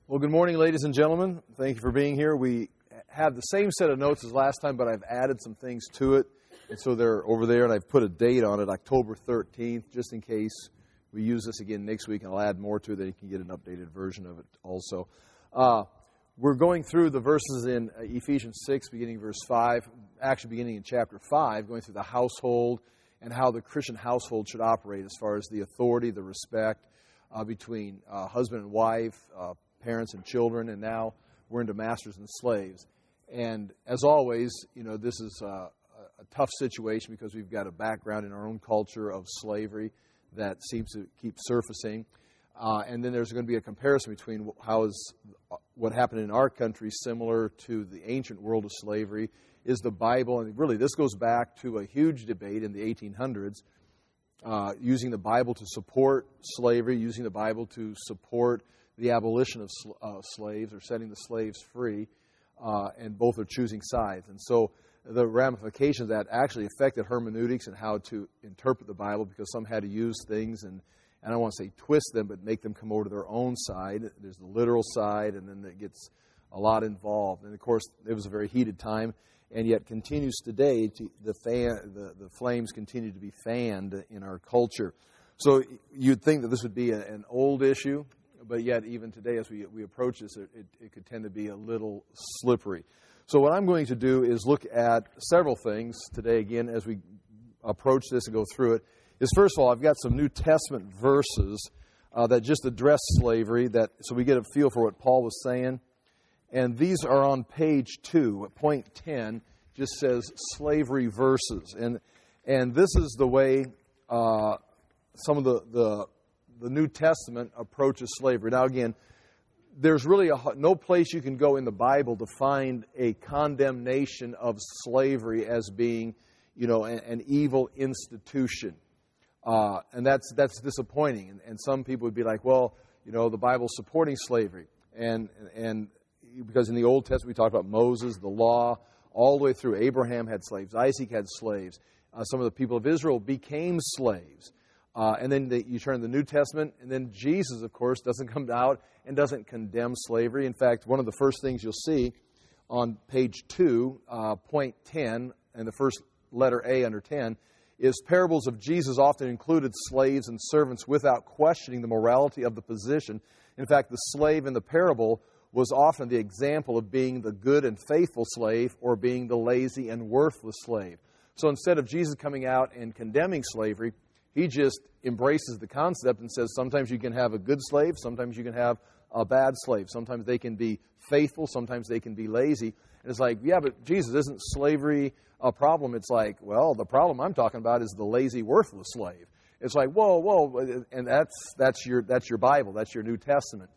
Well, good morning, ladies and gentlemen. Thank you for being here. We have the same set of notes as last time, but I've added some things to it. And so they're over there, and I've put a date on it, October 13th, just in case we use this again next week, and I'll add more to it, then you can get an updated version of it also. We're going through the verses in Ephesians 6, beginning verse 5, actually beginning in chapter 5, going through the household and how the Christian household should operate as far as the authority, the respect between husband and wife, parents and children, and now we're into masters and slaves. And as always, you know, this is a tough situation because we've got a background in our own culture of slavery that seems to keep surfacing. And then there's going to be a comparison between how is what happened in our country similar to the ancient world of slavery. Is the Bible, and really this goes back to a huge debate in the 1800s, using the Bible to support slavery, using the Bible to support the abolition of slaves or setting the slaves free, and both are choosing sides. And so the ramifications of that actually affected hermeneutics and how to interpret the Bible, because some had to use things, and I don't want to say twist them, but make them come over to their own side. There's the literal side, and then it gets a lot involved. And of course, it was a very heated time, and yet continues today. The flames continue to be fanned in our culture. So you'd think that this would be an old issue, but yet even today as we approach this, it could tend to be a little slippery. So what I'm going to do is look at several things today again as we approach this and go through it. Is first of all, I've got some New Testament verses that just address slavery, so we get a feel for what Paul was saying. And these are on page 2, point 10, just says slavery verses. And this is the way some of the New Testament approaches slavery. Now again, there's really no place you can go in the Bible to find a condemnation of slavery as being, you know, an evil institution. And that's disappointing. And some people would be like, well, you know, the Bible's supporting slavery. And because in the Old Testament we talked about Moses, the law, all the way through. Abraham had slaves. Isaac had slaves. Some of the people of Israel became slaves. And then you turn to the New Testament, and then Jesus, of course, doesn't come out and doesn't condemn slavery. In fact, one of the first things you'll see on page 2, point 10, and the first letter A under 10, is parables of Jesus often included slaves and servants without questioning the morality of the position. In fact, the slave in the parable was often the example of being the good and faithful slave or being the lazy and worthless slave. So instead of Jesus coming out and condemning slavery, he just embraces the concept and says sometimes you can have a good slave, sometimes you can have a bad slave. Sometimes they can be faithful, sometimes they can be lazy. And it's like, yeah, but Jesus, isn't slavery a problem? It's like, well, the problem I'm talking about is the lazy, worthless slave. It's like, whoa, and that's your Bible, that's your New Testament.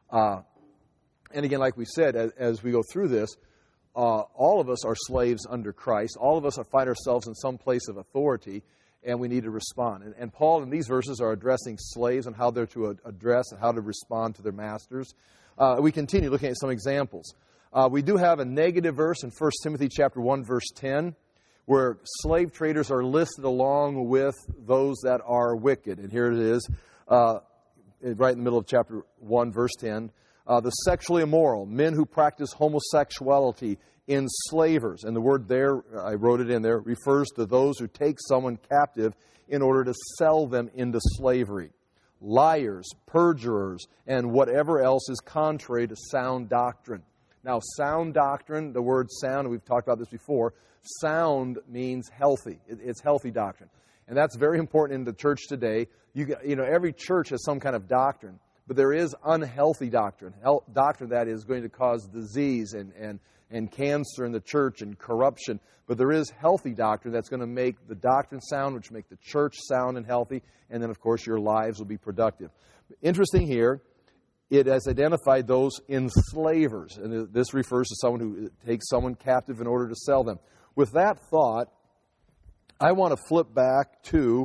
And again, like we said, as we go through this, all of us are slaves under Christ. All of us find ourselves in some place of authority, and we need to respond. And Paul in these verses are addressing slaves and how they're to address and how to respond to their masters. We continue looking at some examples. We do have a negative verse in 1 Timothy chapter 1, verse 10, where slave traders are listed along with those that are wicked. And here it is, right in the middle of chapter 1, verse 10. The sexually immoral, men who practice homosexuality, enslavers. And the word there, I wrote it in there, refers to those who take someone captive in order to sell them into slavery. Liars, perjurers, and whatever else is contrary to sound doctrine. Now, sound doctrine, the word sound, and we've talked about this before, sound means healthy. It's healthy doctrine. And that's very important in the church today. You know, every church has some kind of doctrine. But there is unhealthy doctrine, doctrine that is going to cause disease and cancer in the church and corruption. But there is healthy doctrine that's going to make the doctrine sound, which make the church sound and healthy. And then, of course, your lives will be productive. Interesting here, it has identified those enslavers. And this refers to someone who takes someone captive in order to sell them. With that thought, I want to flip back to...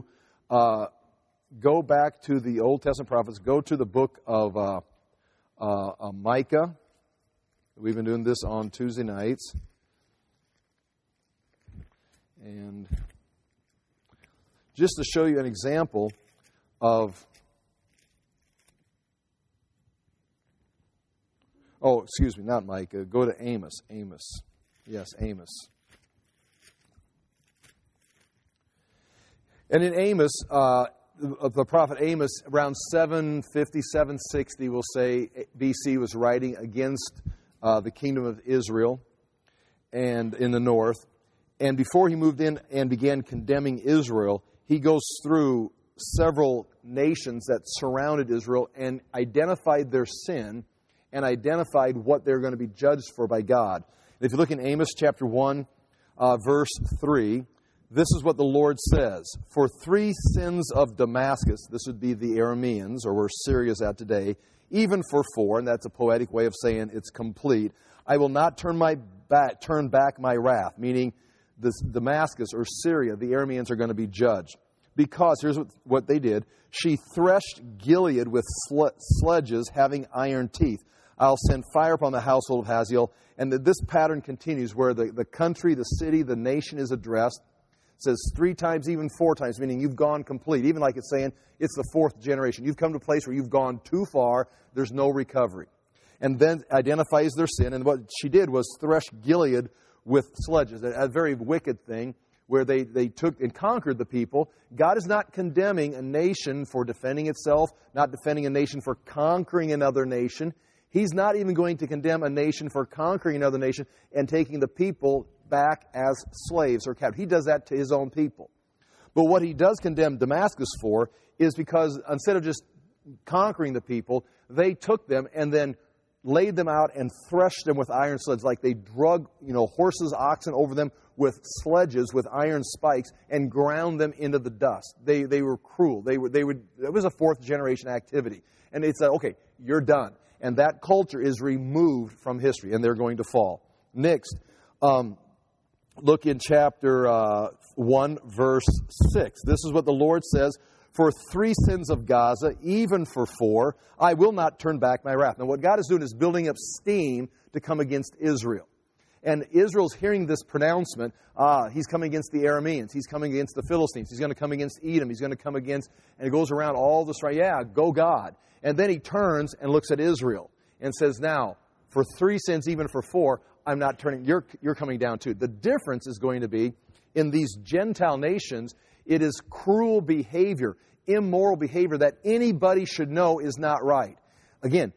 go back to the Old Testament prophets. Go to the book of Micah. We've been doing this on Tuesday nights. And just to show you an example of Oh, excuse me, not Micah. Go to Amos. Amos. Yes, Amos. And in Amos, the prophet Amos, around 750, 760, we'll say, BC, was writing against the kingdom of Israel and in the north. And before he moved in and began condemning Israel, he goes through several nations that surrounded Israel and identified their sin and identified what they're going to be judged for by God. And if you look in Amos chapter 1, verse 3, this is what the Lord says. For 3 sins of Damascus, this would be the Arameans, or where Syria's at today, even for 4, and that's a poetic way of saying it's complete, I will not turn back my wrath, meaning this Damascus or Syria, the Arameans are going to be judged. Because, here's what they did, she threshed Gilead with sledges having iron teeth. I'll send fire upon the household of Hazael. And this pattern continues where the country, the city, the nation is addressed. It says 3 times, even 4 times, meaning you've gone complete. Even like it's saying it's the 4th generation. You've come to a place where you've gone too far. There's no recovery. And then identifies their sin. And what she did was thresh Gilead with sledges. A very wicked thing where they took and conquered the people. God is not condemning a nation for defending itself, not defending a nation for conquering another nation. He's not even going to condemn a nation for conquering another nation and taking the people back as slaves or captives. He does that to his own people. But what he does condemn Damascus for is because instead of just conquering the people, they took them and then laid them out and threshed them with iron sledges, like they drug, horses, oxen over them with sledges with iron spikes and ground them into the dust. They were cruel. It was a 4th generation activity. And it's okay, you're done. And that culture is removed from history, and they're going to fall. Next, look in chapter 1, verse 6. This is what the Lord says, for 3 sins of Gaza, even for 4, I will not turn back my wrath. Now, what God is doing is building up steam to come against Israel. And Israel's hearing this pronouncement, he's coming against the Arameans, he's coming against the Philistines, he's going to come against Edom, he's going to come against, and it goes around all this, right? Yeah, go God. And then he turns and looks at Israel and says, now, for 3 sins, even for 4, I'm not turning, you're coming down too. The difference is going to be, in these Gentile nations, it is cruel behavior, immoral behavior that anybody should know is not right. Again,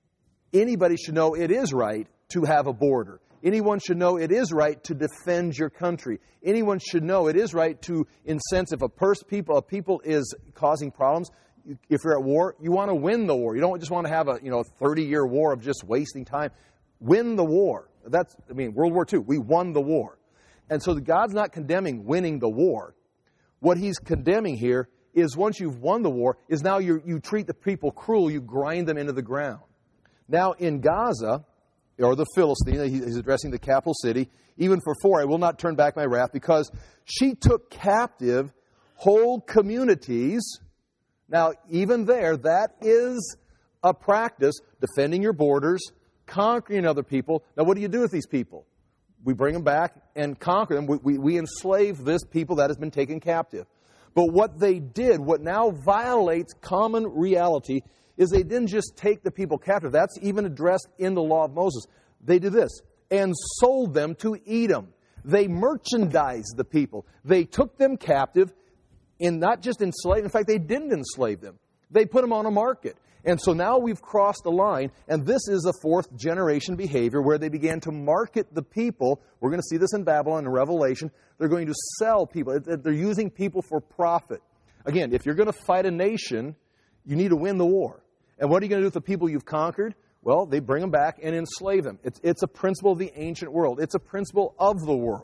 anybody should know it is right to have a border. Anyone should know it is right to defend your country. Anyone should know it is right to, in sense, if a people is causing problems, if you're at war, you want to win the war. You don't just want to have a 30-year war of just wasting time. Win the war. World War II, we won the war. And so God's not condemning winning the war. What he's condemning here is once you've won the war, is now you treat the people cruel, you grind them into the ground. Now in Gaza, or the Philistine, he's addressing the capital city, even for 4, I will not turn back my wrath, because she took captive whole communities. Now, even there, that is a practice, defending your borders, conquering other people. Now, what do you do with these people? We bring them back and conquer them. We enslave this people that has been taken captive. But what they did, what now violates common reality, is they didn't just take the people captive. That's even addressed in the law of Moses. They did this, and sold them to Edom. They merchandised the people. They took them captive, and not just enslaved. In fact, they didn't enslave them. They put them on a market. And so now we've crossed the line, and this is a 4th generation behavior where they began to market the people. We're going to see this in Babylon and Revelation. They're going to sell people. They're using people for profit. Again, if you're going to fight a nation, you need to win the war. And what are you going to do with the people you've conquered? Well, they bring them back and enslave them. It's a principle of the ancient world. It's a principle of the world.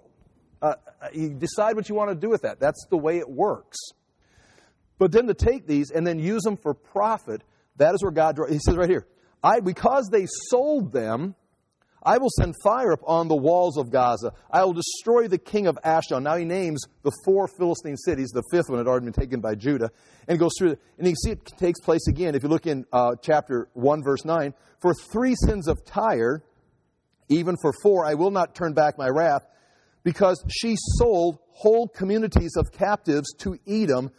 You decide what you want to do with that. That's the way it works. But then to take these and then use them for profit, that is where God, he says right here, because they sold them, I will send fire upon the walls of Gaza. I will destroy the king of Ashdod. Now he names the 4 Philistine cities. The 5th one had already been taken by Judah. And goes through it. And you can see it takes place again. If you look in chapter 1, verse 9, for 3 sins of Tyre, even for 4, I will not turn back my wrath, because she sold whole communities of captives to Edom,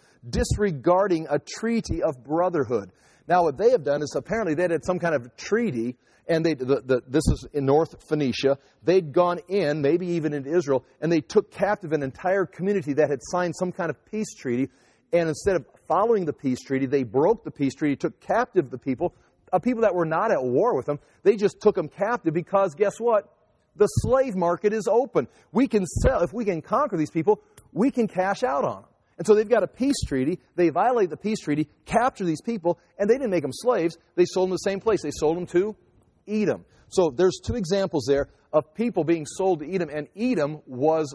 disregarding a treaty of brotherhood. Now what they have done is apparently they had some kind of treaty, And this is in North Phoenicia. They'd gone in, maybe even into Israel, and they took captive an entire community that had signed some kind of peace treaty. And instead of following the peace treaty, they broke the peace treaty, took captive the people that were not at war with them. They just took them captive because, guess what? The slave market is open. We can sell, if we can conquer these people, we can cash out on them. And so they've got a peace treaty. They violate the peace treaty, capture these people, and they didn't make them slaves. They sold them the same place. They sold them to Edom. So there's two examples there of people being sold to Edom. And Edom was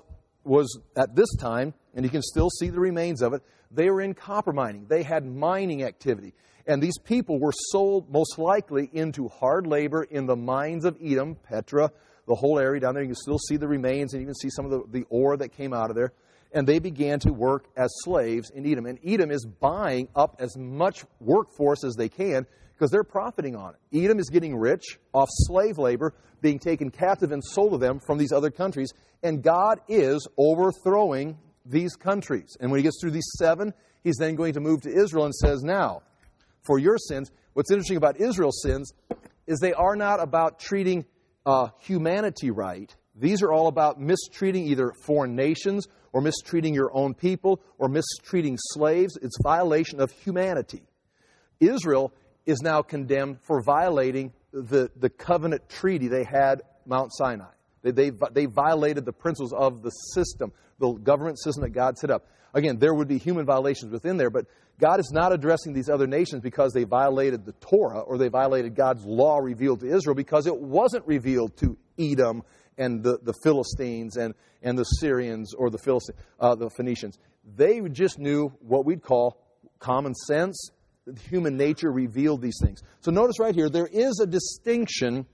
at this time, and you can still see the remains of it, they were in copper mining. They had mining activity. And these people were sold most likely into hard labor in the mines of Edom, Petra, the whole area down there. You can still see the remains, and you can see some of the ore that came out of there. And they began to work as slaves in Edom. And Edom is buying up as much workforce as they can because they're profiting on it. Edom is getting rich off slave labor, being taken captive and sold to them from these other countries. And God is overthrowing these countries. And when he gets through these 7, he's then going to move to Israel and says, now, for your sins, what's interesting about Israel's sins is they are not about treating humanity right. These are all about mistreating either foreign nations or mistreating your own people or mistreating slaves. It's violation of humanity. Israel is now condemned for violating the covenant treaty they had at Mount Sinai. They violated the principles of the system, the government system that God set up. Again, there would be human violations within there, but God is not addressing these other nations because they violated the Torah or they violated God's law revealed to Israel because it wasn't revealed to Edom and the Philistines and the Syrians or the Phoenicians. They just knew what we'd call common sense. Human nature revealed these things. So notice right here, there is a distinction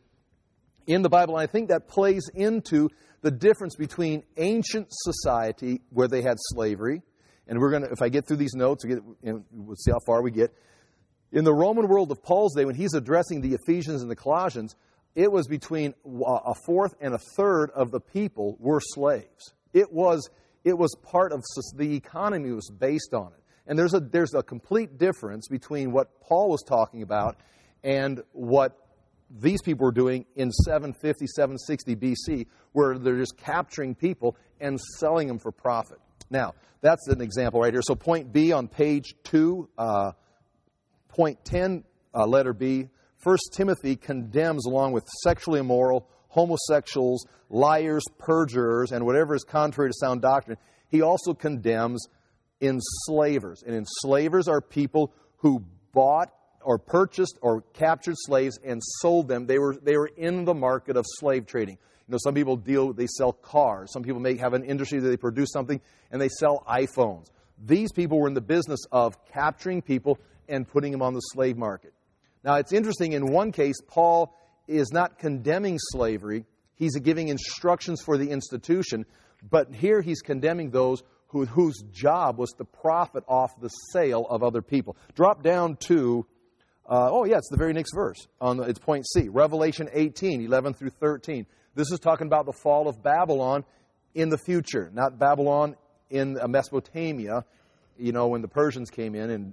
in the Bible, and I think that plays into the difference between ancient society where they had slavery, and we're going to, if I get through these notes, we'll see how far we get. In the Roman world of Paul's day, when he's addressing the Ephesians and the Colossians, it was between a fourth and a third of the people were slaves. It was part of the economy was based on it. And there's a complete difference between what Paul was talking about and what these people were doing in 750, 760 BC, where they're just capturing people and selling them for profit. Now, that's an example right here. So point B on page 2, point 10, letter B, 1 Timothy condemns, along with sexually immoral, homosexuals, liars, perjurers, and whatever is contrary to sound doctrine. He also condemns enslavers. And enslavers are people who bought or purchased or captured slaves and sold them. They were in the market of slave trading. You know, some people they sell cars. Some people may have an industry that they produce something and they sell iPhones. These people were in the business of capturing people and putting them on the slave market. Now, it's interesting, in one case, Paul is not condemning slavery. He's giving instructions for the institution. But here he's condemning those whose job was to profit off the sale of other people. Drop down to, it's the very next verse. It's point C, Revelation 18, 11 through 13. This is talking about the fall of Babylon in the future, not Babylon in Mesopotamia, you know, when the Persians came in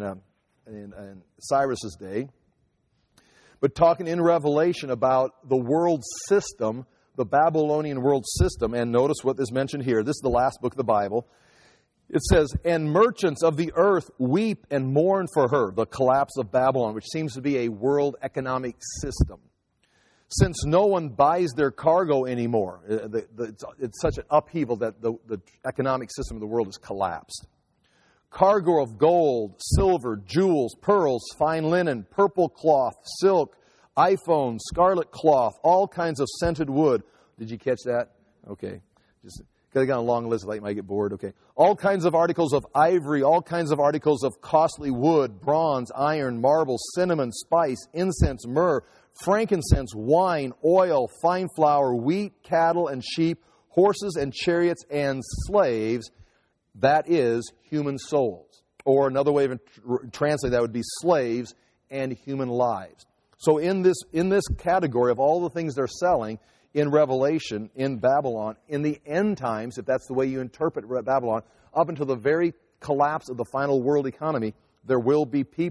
Cyrus's day. But talking in Revelation about the world system, the Babylonian world system, and notice what is mentioned here. This is the last book of the Bible. It says, and merchants of the earth weep and mourn for her, the collapse of Babylon, which seems to be a world economic system. Since no one buys their cargo anymore, it's such an upheaval that the economic system of the world has collapsed. Cargo of gold, silver, jewels, pearls, fine linen, purple cloth, silk, iPhone, scarlet cloth, all kinds of scented wood. Did you catch that? Okay. Just because I got a long list, you might get bored. Okay. All kinds of articles of ivory, all kinds of articles of costly wood, bronze, iron, marble, cinnamon, spice, incense, myrrh, frankincense, wine, oil, fine flour, wheat, cattle, and sheep, horses and chariots and slaves. That is human souls. Or another way of translating that would be slaves and human lives. So in this category of all the things they're selling in Revelation, in Babylon, in the end times, if that's the way you interpret Babylon, up until the very collapse of the final world economy, there will be people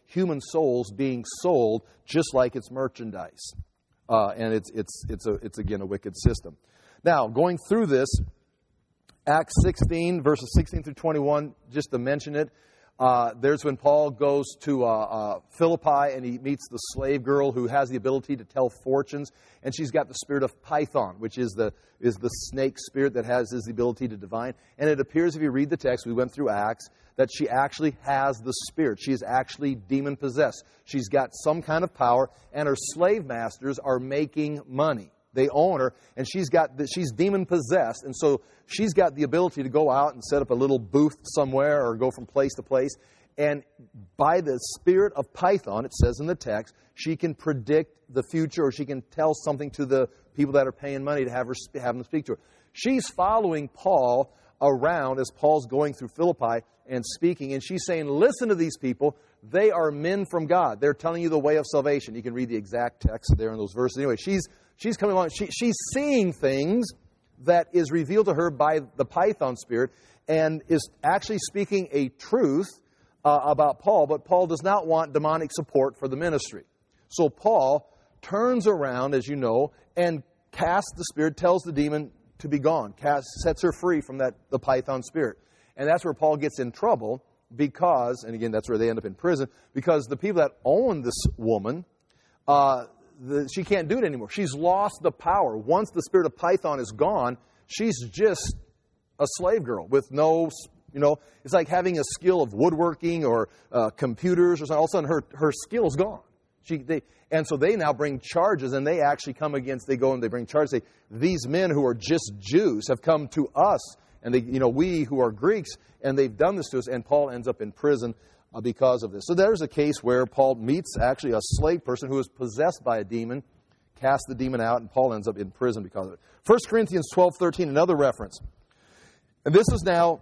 human souls being sold just like it's merchandise. And it's again a wicked system. Now, going through this, Acts 16, verses 16 through 21, just to mention it, there's when Paul goes to Philippi and he meets the slave girl who has the ability to tell fortunes, and she's got the spirit of Python, which is the snake spirit that has the ability to divine. And it appears, if you read the text, we went through Acts, that she actually has the spirit. She is actually demon-possessed. She's got some kind of power, and her slave masters are making money. They own her, and she's demon-possessed, and so she's got the ability to go out and set up a little booth somewhere or go from place to place. And by the spirit of Python, it says in the text, she can predict the future, or she can tell something to the people that are paying money to have them speak to her. She's following Paul around as Paul's going through Philippi and speaking, and she's saying, listen to these people. They are men from God. They're telling you the way of salvation. You can read the exact text there in those verses. Anyway, she's coming along. She's seeing things that is revealed to her by the Python spirit and is actually speaking a truth about Paul, but Paul does not want demonic support for the ministry. So Paul turns around, as you know, and casts the spirit, tells the demon to be gone, sets her free from the Python spirit. And that's where Paul gets in trouble because, and again, that's where they end up in prison, because the people that own this woman, she can't do it anymore. She's lost the power. Once the spirit of Python is gone, she's just a slave girl with no, it's like having a skill of woodworking or computers or something. All of a sudden, her skill is gone. And so they now bring charges, and they actually come against, they go and they bring charges. Say, these men who are just Jews have come to us, and we who are Greeks, and they've done this to us, and Paul ends up in prison because of this. So there's a case where Paul meets actually a slave person who is possessed by a demon, casts the demon out, and Paul ends up in prison because of it. 1 Corinthians 12:13, another reference. And this is now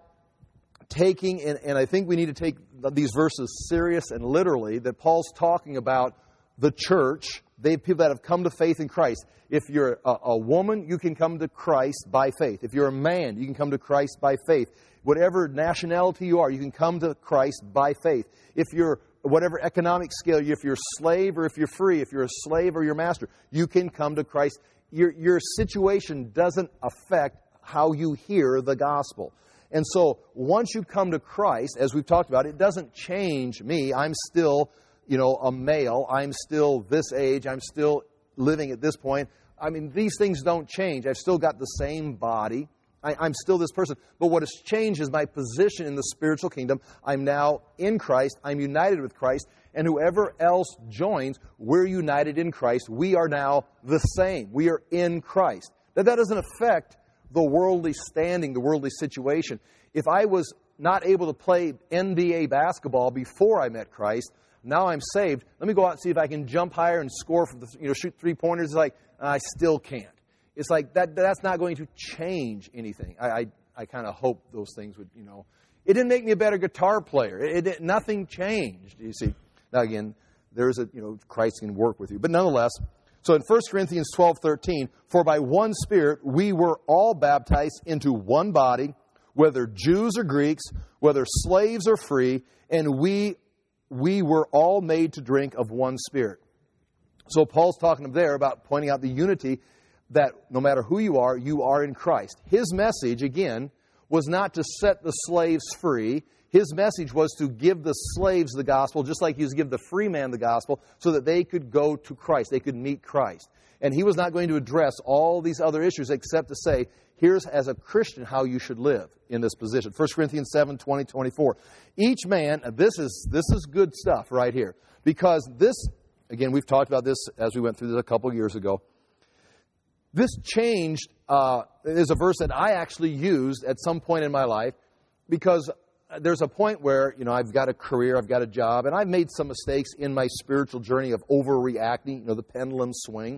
taking, and I think we need to take these verses serious and literally, that Paul's talking about the church, people that have come to faith in Christ. If you're a woman, you can come to Christ by faith. If you're a man, you can come to Christ by faith. Whatever nationality you are, you can come to Christ by faith. If you're whatever economic scale, if you're a slave or if you're free, if you're a slave or your master, you can come to Christ. Your situation doesn't affect how you hear the gospel. And so once you come to Christ, as we've talked about, it doesn't change me. I'm still, a male. I'm still this age. I'm still living at this point. I mean, these things don't change. I've still got the same body. I'm still this person. But what has changed is my position in the spiritual kingdom. I'm now in Christ. I'm united with Christ. And whoever else joins, we're united in Christ. We are now the same. We are in Christ. That doesn't affect the worldly standing, the worldly situation. If I was not able to play NBA basketball before I met Christ, now I'm saved. Let me go out and see if I can jump higher and score from shoot three-pointers. It's like, I still can't. It's like that's not going to change anything. I kind of hope those things would, It didn't make me a better guitar player. Nothing changed, you see. Now again, there's Christ can work with you. But nonetheless, so in 1 Corinthians 12:13, for by one Spirit we were all baptized into one body, whether Jews or Greeks, whether slaves or free, and we were all made to drink of one Spirit. So Paul's talking there about pointing out the unity that no matter who you are in Christ. His message, again, was not to set the slaves free. His message was to give the slaves the gospel, just like he was to give the free man the gospel, so that they could go to Christ, they could meet Christ. And he was not going to address all these other issues except to say, here's, as a Christian, how you should live in this position. 1 Corinthians 7:20, 24. Each man, this is good stuff right here. Because this, again, we've talked about this as we went through this a couple years ago. This changed, is a verse that I actually used at some point in my life, because there's a point where, I've got a career, I've got a job, and I've made some mistakes in my spiritual journey of overreacting, the pendulum swing.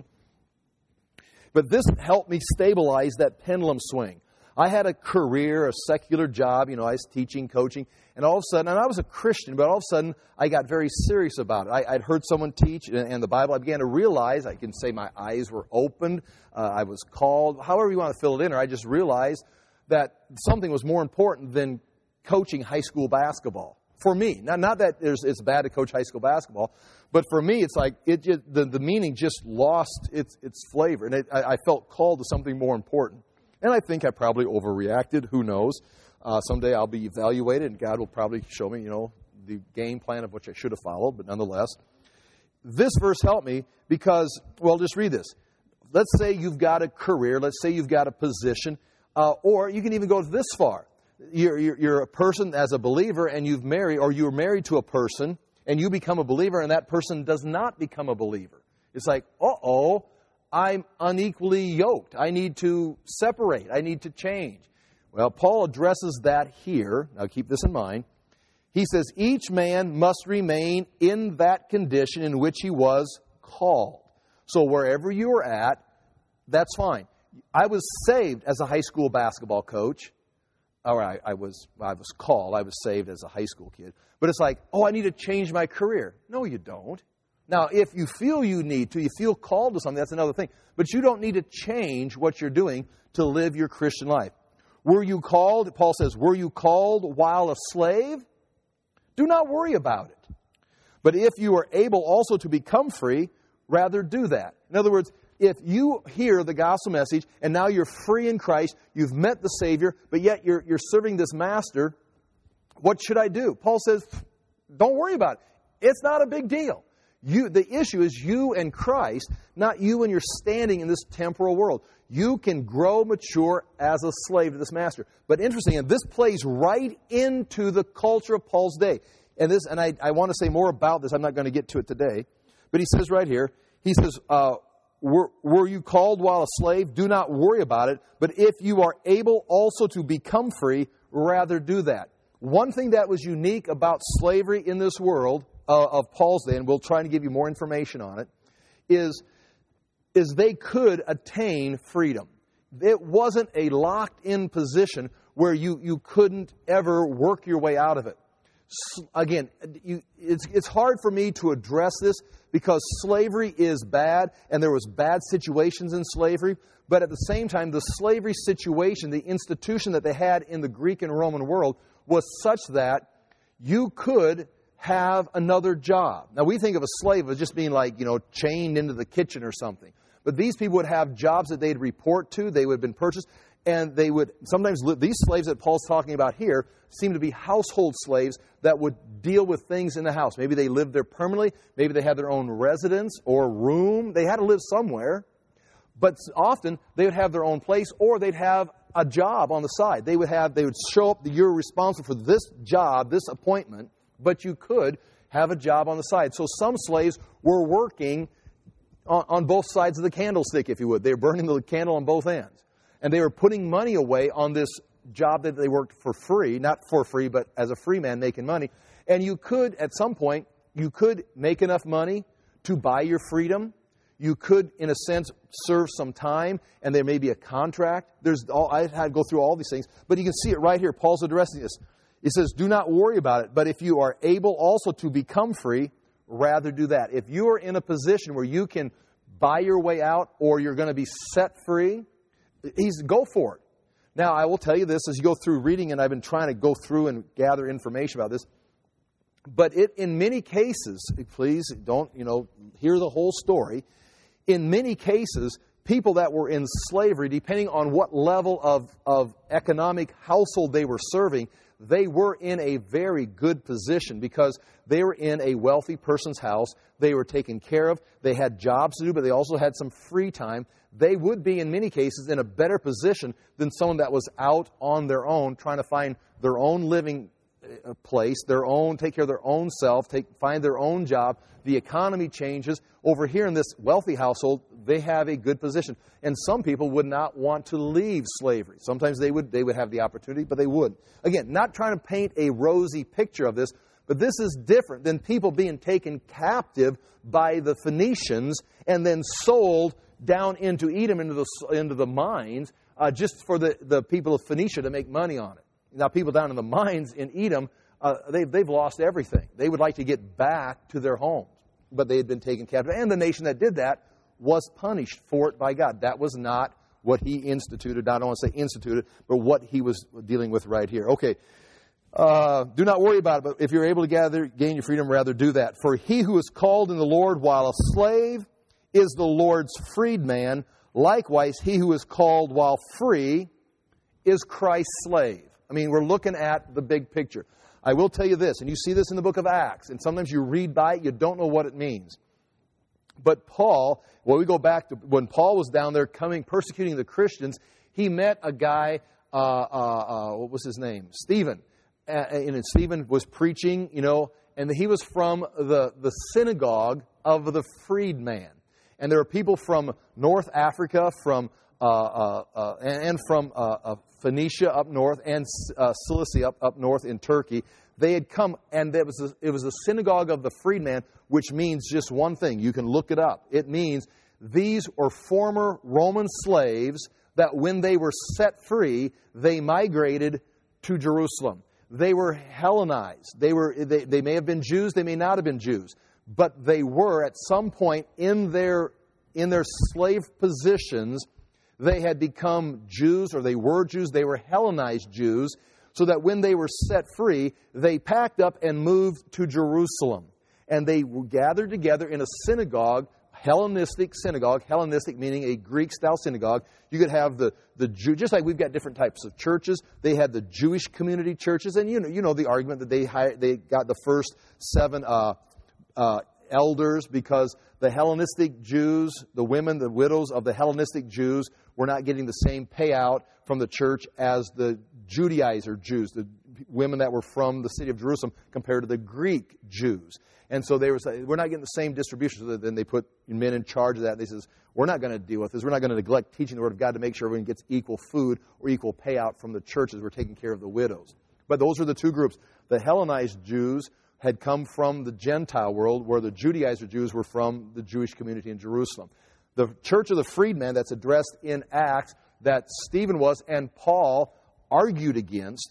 But this helped me stabilize that pendulum swing. I had a career, a secular job, I was teaching, coaching, and all of a sudden, and I was a Christian, but all of a sudden, I got very serious about it. I'd heard someone teach and the Bible. I began to realize, I can say my eyes were opened, I was called, however you want to fill it in, or I just realized that something was more important than coaching high school basketball. For me, not that it's bad to coach high school basketball, but for me, it's like the meaning just lost its flavor, and I felt called to something more important. And I think I probably overreacted. Who knows? Someday I'll be evaluated, and God will probably show me, the game plan of which I should have followed. But nonetheless, this verse helped me because, well, just read this. Let's say you've got a career. Let's say you've got a position, or you can even go this far. You're a person as a believer, and you're married to a person, and you become a believer, and that person does not become a believer. It's like, I'm unequally yoked. I need to separate. I need to change. Well, Paul addresses that here. Now keep this in mind. He says, each man must remain in that condition in which he was called. So wherever you are at, that's fine. I was saved as a high school basketball coach. All right, I was called. I was saved as a high school kid. But it's like, I need to change my career. No, you don't. Now, if you feel you need to, you feel called to something, that's another thing. But you don't need to change what you're doing to live your Christian life. Were you called, Paul says, were you called while a slave? Do not worry about it. But if you are able also to become free, rather do that. In other words, if you hear the gospel message and now you're free in Christ, you've met the Savior, but yet you're serving this master, what should I do? Paul says, don't worry about it. It's not a big deal. The issue is you and Christ, not you and your standing in this temporal world. You can grow mature as a slave to this master. But interesting, and this plays right into the culture of Paul's day. And I want to say more about this. I'm not going to get to it today. But he says right here, he says, were you called while a slave? Do not worry about it. But if you are able also to become free, rather do that. One thing that was unique about slavery in this world of Paul's day, and we'll try to give you more information on it, is they could attain freedom. It wasn't a locked-in position where you couldn't ever work your way out of it. Again, it's hard for me to address this because slavery is bad, and there was bad situations in slavery. But at the same time, the slavery situation, the institution that they had in the Greek and Roman world was such that you could have another job. Now, we think of a slave as just being like, chained into the kitchen or something. But these people would have jobs that they'd report to. They would have been purchased. And they would sometimes live. These slaves that Paul's talking about here seem to be household slaves that would deal with things in the house. Maybe they lived there permanently. Maybe they had their own residence or room. They had to live somewhere. But often they would have their own place, or they'd have a job on the side. They would show up. You're responsible for this job, this appointment, but you could have a job on the side. So some slaves were working on both sides of the candlestick, if you would. They were burning the candle on both ends. And they were putting money away on this job that they worked for free, not for free, but as a free man making money. And you could, at some point, you could make enough money to buy your freedom. You could, in a sense, serve some time, and there may be a contract. I had to go through all these things, but you can see it right here. Paul's addressing this. He says, do not worry about it, but if you are able also to become free, rather do that. If you are in a position where you can buy your way out or you're going to be set free, go for it. Now, I will tell you this as you go through reading, and I've been trying to go through and gather information about this, but in many cases, please don't, hear the whole story. In many cases, people that were in slavery, depending on what level of economic household they were serving, they were in a very good position because they were in a wealthy person's house. They were taken care of. They had jobs to do, but they also had some free time. They would be, in many cases, in a better position than someone that was out on their own, trying to find their own living place, take care of their own self, find their own job. The economy changes. Over here in this wealthy household, they have a good position. And some people would not want to leave slavery. Sometimes they would have the opportunity, but they wouldn't. Again, not trying to paint a rosy picture of this, but this is different than people being taken captive by the Phoenicians and then sold down into Edom, into the mines, just for the people of Phoenicia to make money on it. Now, people down in the mines in Edom, they've lost everything. They would like to get back to their homes, but they had been taken captive. And the nation that did that was punished for it by God. That was not what he instituted. I don't want to say instituted, but what he was dealing with right here. Okay, Do not worry about it, but if you're able to gain your freedom, rather do that. For he who is called in the Lord while a slave is the Lord's freedman. Likewise, he who is called while free is Christ's slave. I mean, we're looking at the big picture. I will tell you this, and you see this in the book of Acts, and sometimes you read by it, you don't know what it means. But Paul, well, we go back to when Paul was down there persecuting the Christians, he met a guy, what was his name? Stephen. And Stephen was preaching, and he was from the synagogue of the freedman. And there were people from North Africa, from Phoenicia up north, and Cilicia up north in Turkey. They had come, and it was a synagogue of the freedman, which means just one thing. You can look it up. It means these were former Roman slaves that when they were set free, they migrated to Jerusalem. They were Hellenized. They may have been Jews, they may not have been Jews, but they were at some point in their slave positions, they had become Jews, or they were Jews. They were Hellenized Jews, so that when they were set free, they packed up and moved to Jerusalem, and they gathered together in a synagogue. Hellenistic synagogue, Hellenistic meaning a Greek-style synagogue. You could have the Jew, just like we've got different types of churches. They had the Jewish community churches, and you know the argument that they got the first 7 elders because the Hellenistic Jews, the women, the widows of the Hellenistic Jews, were not getting the same payout from the church as the Judaizer Jews, the women that were from the city of Jerusalem, compared to the Greek Jews. And so they were saying, we're not getting the same distribution. So then they put men in charge of that. They says, we're not going to deal with this. We're not going to neglect teaching the Word of God to make sure everyone gets equal food or equal payout from the churches. We're taking care of the widows. But those are the two groups. The Hellenized Jews had come from the Gentile world, where the Judaizer Jews were from the Jewish community in Jerusalem. The church of the freedman that's addressed in Acts, that Stephen was and Paul argued against,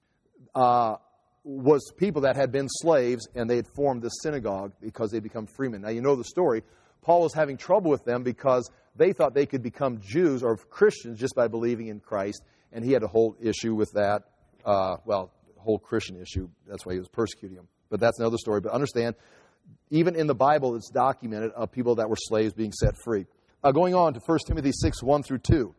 was people that had been slaves, and they had formed this synagogue because they'd become freemen. Now, you know the story. Paul was having trouble with them because they thought they could become Jews or Christians just by believing in Christ, and he had a whole issue with that, whole Christian issue. That's why he was persecuting them. But that's another story. But understand, even in the Bible, it's documented of people that were slaves being set free. Going on to 1 Timothy 6, 1 through 2.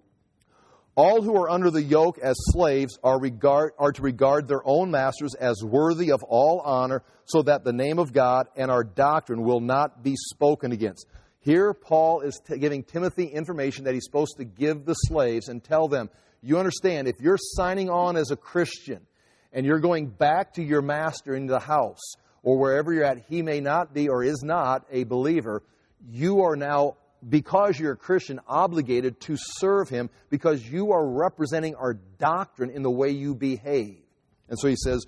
All who are under the yoke as slaves are to regard their own masters as worthy of all honor, so that the name of God and our doctrine will not be spoken against. Here, Paul is giving Timothy information that he's supposed to give the slaves and tell them, you understand, if you're signing on as a Christian and you're going back to your master in the house or wherever you're at, he may not be or is not a believer, you are now, because you're a Christian, obligated to serve him because you are representing our doctrine in the way you behave. And so he says,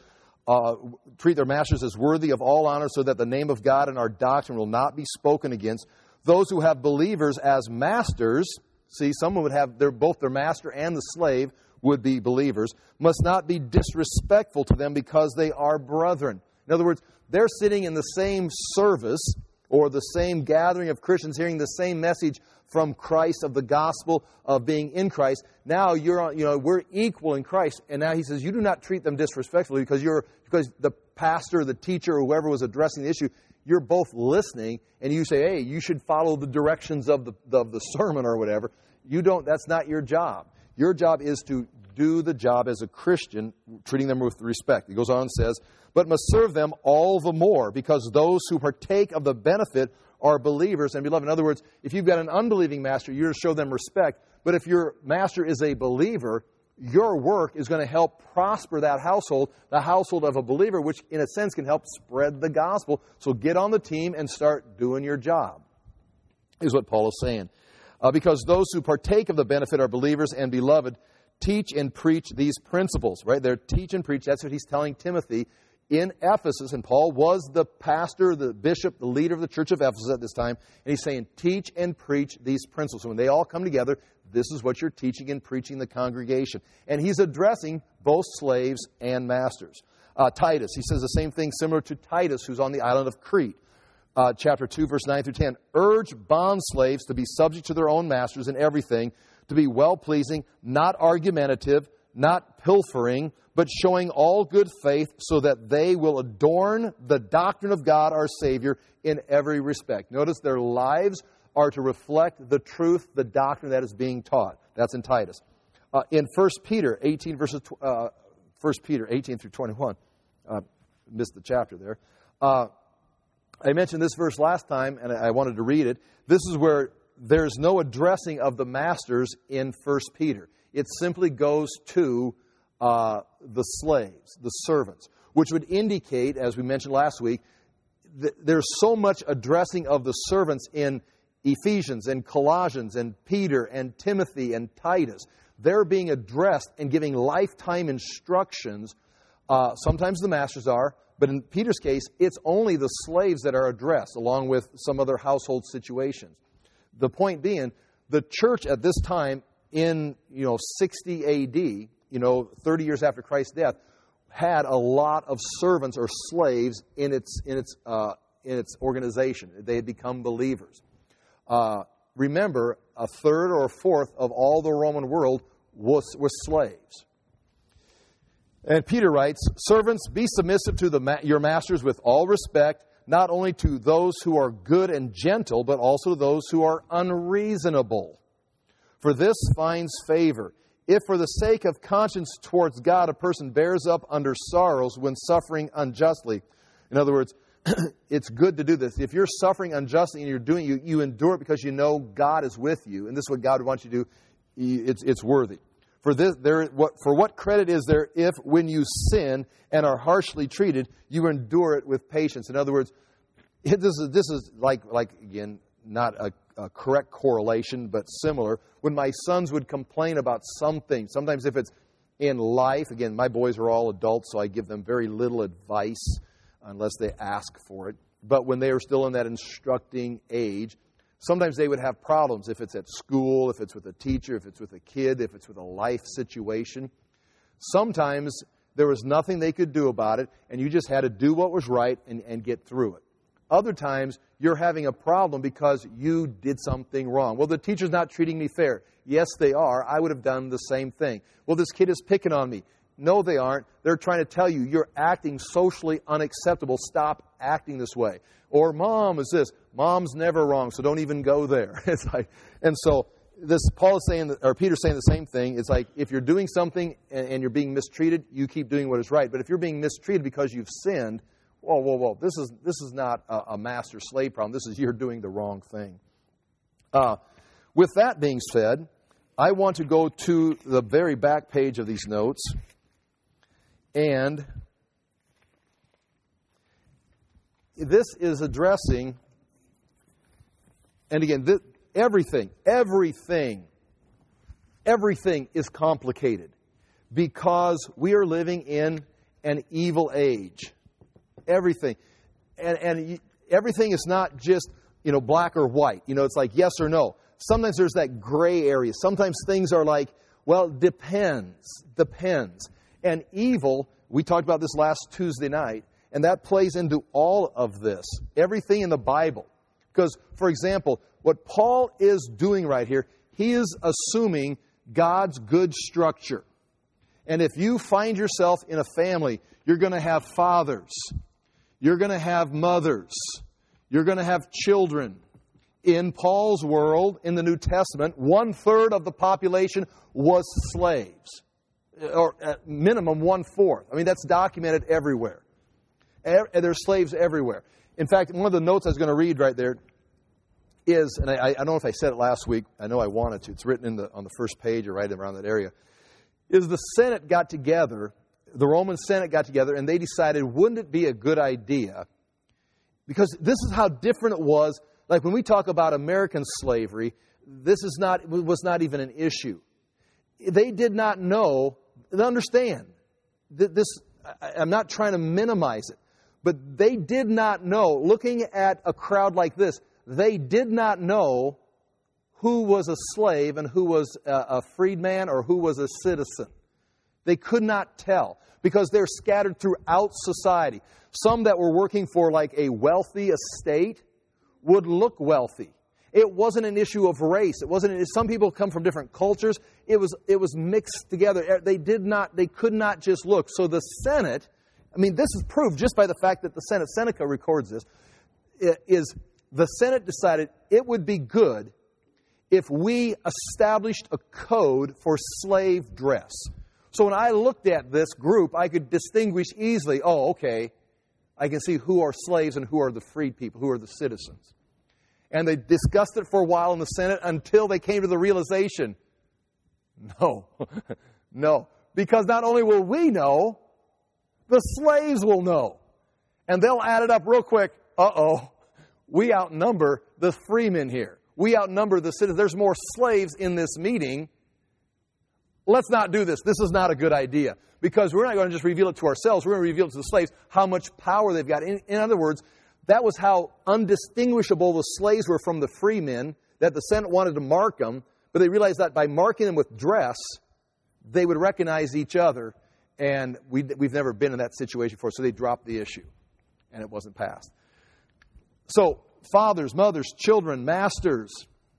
treat their masters as worthy of all honor, so that the name of God and our doctrine will not be spoken against. Those who have believers as masters, see, someone would have both their master and the slave would be believers, must not be disrespectful to them because they are brethren. In other words, they're sitting in the same service or the same gathering of Christians hearing the same message from Christ of the gospel of being in Christ. Now we're equal in Christ. And now he says, you do not treat them disrespectfully because the pastor, the teacher, or whoever was addressing the issue, you're both listening, and you say, hey, you should follow the directions of the sermon or whatever. You don't. That's not your job. Your job is to do the job as a Christian, treating them with respect. He goes on and says, but must serve them all the more, because those who partake of the benefit are believers and beloved. In other words, if you've got an unbelieving master, you're to show them respect. But if your master is a believer, your work is going to help prosper that household, the household of a believer, which in a sense can help spread the gospel. So get on the team and start doing your job, is what Paul is saying. Because those who partake of the benefit are believers and beloved, teach and preach these principles, right? They're teach and preach. That's what he's telling Timothy in Ephesus. And Paul was the pastor, the bishop, the leader of the church of Ephesus at this time. And he's saying, teach and preach these principles. So when they all come together, this is what you're teaching and preaching the congregation. And he's addressing both slaves and masters. Titus, he says the same thing similar to Titus, who's on the island of Crete. Chapter 2, verse 9 through 10. Urge bondslaves to be subject to their own masters in everything, to be well-pleasing, not argumentative, not pilfering, but showing all good faith, so that they will adorn the doctrine of God our Savior in every respect. Notice their lives are to reflect the truth, the doctrine that is being taught. That's in Titus. In 1 Peter 18 through 21, missed the chapter there. I mentioned this verse last time, and I wanted to read it. This is where there's no addressing of the masters in 1 Peter. It simply goes to the slaves, the servants, which would indicate, as we mentioned last week, that there's so much addressing of the servants in Ephesians and Colossians and Peter and Timothy and Titus. They're being addressed and giving lifetime instructions. Sometimes the masters are, but in Peter's case, it's only the slaves that are addressed, along with some other household situations. The point being, the church at this time in 60 A.D., 30 years after Christ's death, had a lot of servants or slaves in its organization. They had become believers. Remember, a third or a fourth of all the Roman world was slaves. And Peter writes, "Servants, be submissive to your masters with all respect, not only to those who are good and gentle, but also to those who are unreasonable. For this finds favor. If for the sake of conscience towards God a person bears up under sorrows when suffering unjustly." In other words, it's good to do this. If you're suffering unjustly and you're doing you endure it because you know God is with you, and this is what God would want you to do, it's worthy. For what credit is there if, when you sin and are harshly treated, you endure it with patience? In other words, this is like again, not a correct correlation, but similar. When my sons would complain about something, sometimes if it's in life, again, my boys are all adults, so I give them very little advice unless they ask for it. But when they are still in that instructing age, sometimes they would have problems if it's at school, if it's with a teacher, if it's with a kid, if it's with a life situation. Sometimes there was nothing they could do about it, and you just had to do what was right and get through it. Other times, you're having a problem because you did something wrong. Well, the teacher's not treating me fair. Yes, they are. I would have done the same thing. Well, this kid is picking on me. No, they aren't. They're trying to tell you you're acting socially unacceptable. Stop acting this way. Or Mom is this. Mom's never wrong, so don't even go there. It's like, and so Peter's saying the same thing. It's like if you're doing something and you're being mistreated, you keep doing what is right. But if you're being mistreated because you've sinned, whoa, this is not a master-slave problem. This is you're doing the wrong thing. With that being said, I want to go to the very back page of these notes. And this is addressing, and again, everything is complicated because we are living in an evil age. Everything. And everything is not just, black or white. It's like yes or no. Sometimes there's that gray area. Sometimes things are like, well, depends. And evil, we talked about this last Tuesday night, and that plays into all of this. Everything in the Bible. Because, for example, what Paul is doing right here, he is assuming God's good structure. And if you find yourself in a family, you're going to have fathers. You're going to have mothers. You're going to have children. In Paul's world, in the New Testament, 1/3 of the population was slaves. Or at minimum 1/4. I mean, that's documented everywhere. There's slaves everywhere. In fact, one of the notes I was going to read right there is, and I don't know if I said it last week. I know I wanted to. It's written on the first page or right around that area. Is the Senate got together, the Roman Senate got together, and they decided, wouldn't it be a good idea? Because this is how different it was. Like when we talk about American slavery, was not even an issue. They did not know. Understand, I'm not trying to minimize it, but they did not know, looking at a crowd like this, they did not know who was a slave and who was a freedman or who was a citizen. They could not tell because they're scattered throughout society. Some that were working for like a wealthy estate would look wealthy. It wasn't an issue of race. It wasn't. Some people come from different cultures. It was mixed together. They could not just look. So the Senate, I mean, this is proved just by the fact that the Senate, Seneca records this, is the Senate decided it would be good if we established a code for slave dress. So when I looked at this group, I could distinguish easily, oh, okay, I can see who are slaves and who are the freed people, who are the citizens. And they discussed it for a while in the Senate until they came to the realization, no, no. Because not only will we know, the slaves will know. And they'll add it up real quick. Uh-oh, we outnumber the freemen here. We outnumber the citizens. There's more slaves in this meeting. Let's not do this. This is not a good idea. Because we're not going to just reveal it to ourselves. We're going to reveal it to the slaves how much power they've got. In other words, that was how undistinguishable the slaves were from the free men, that the Senate wanted to mark them, but they realized that by marking them with dress, they would recognize each other, and we've never been in that situation before, so they dropped the issue, and it wasn't passed. So, fathers, mothers, children, masters,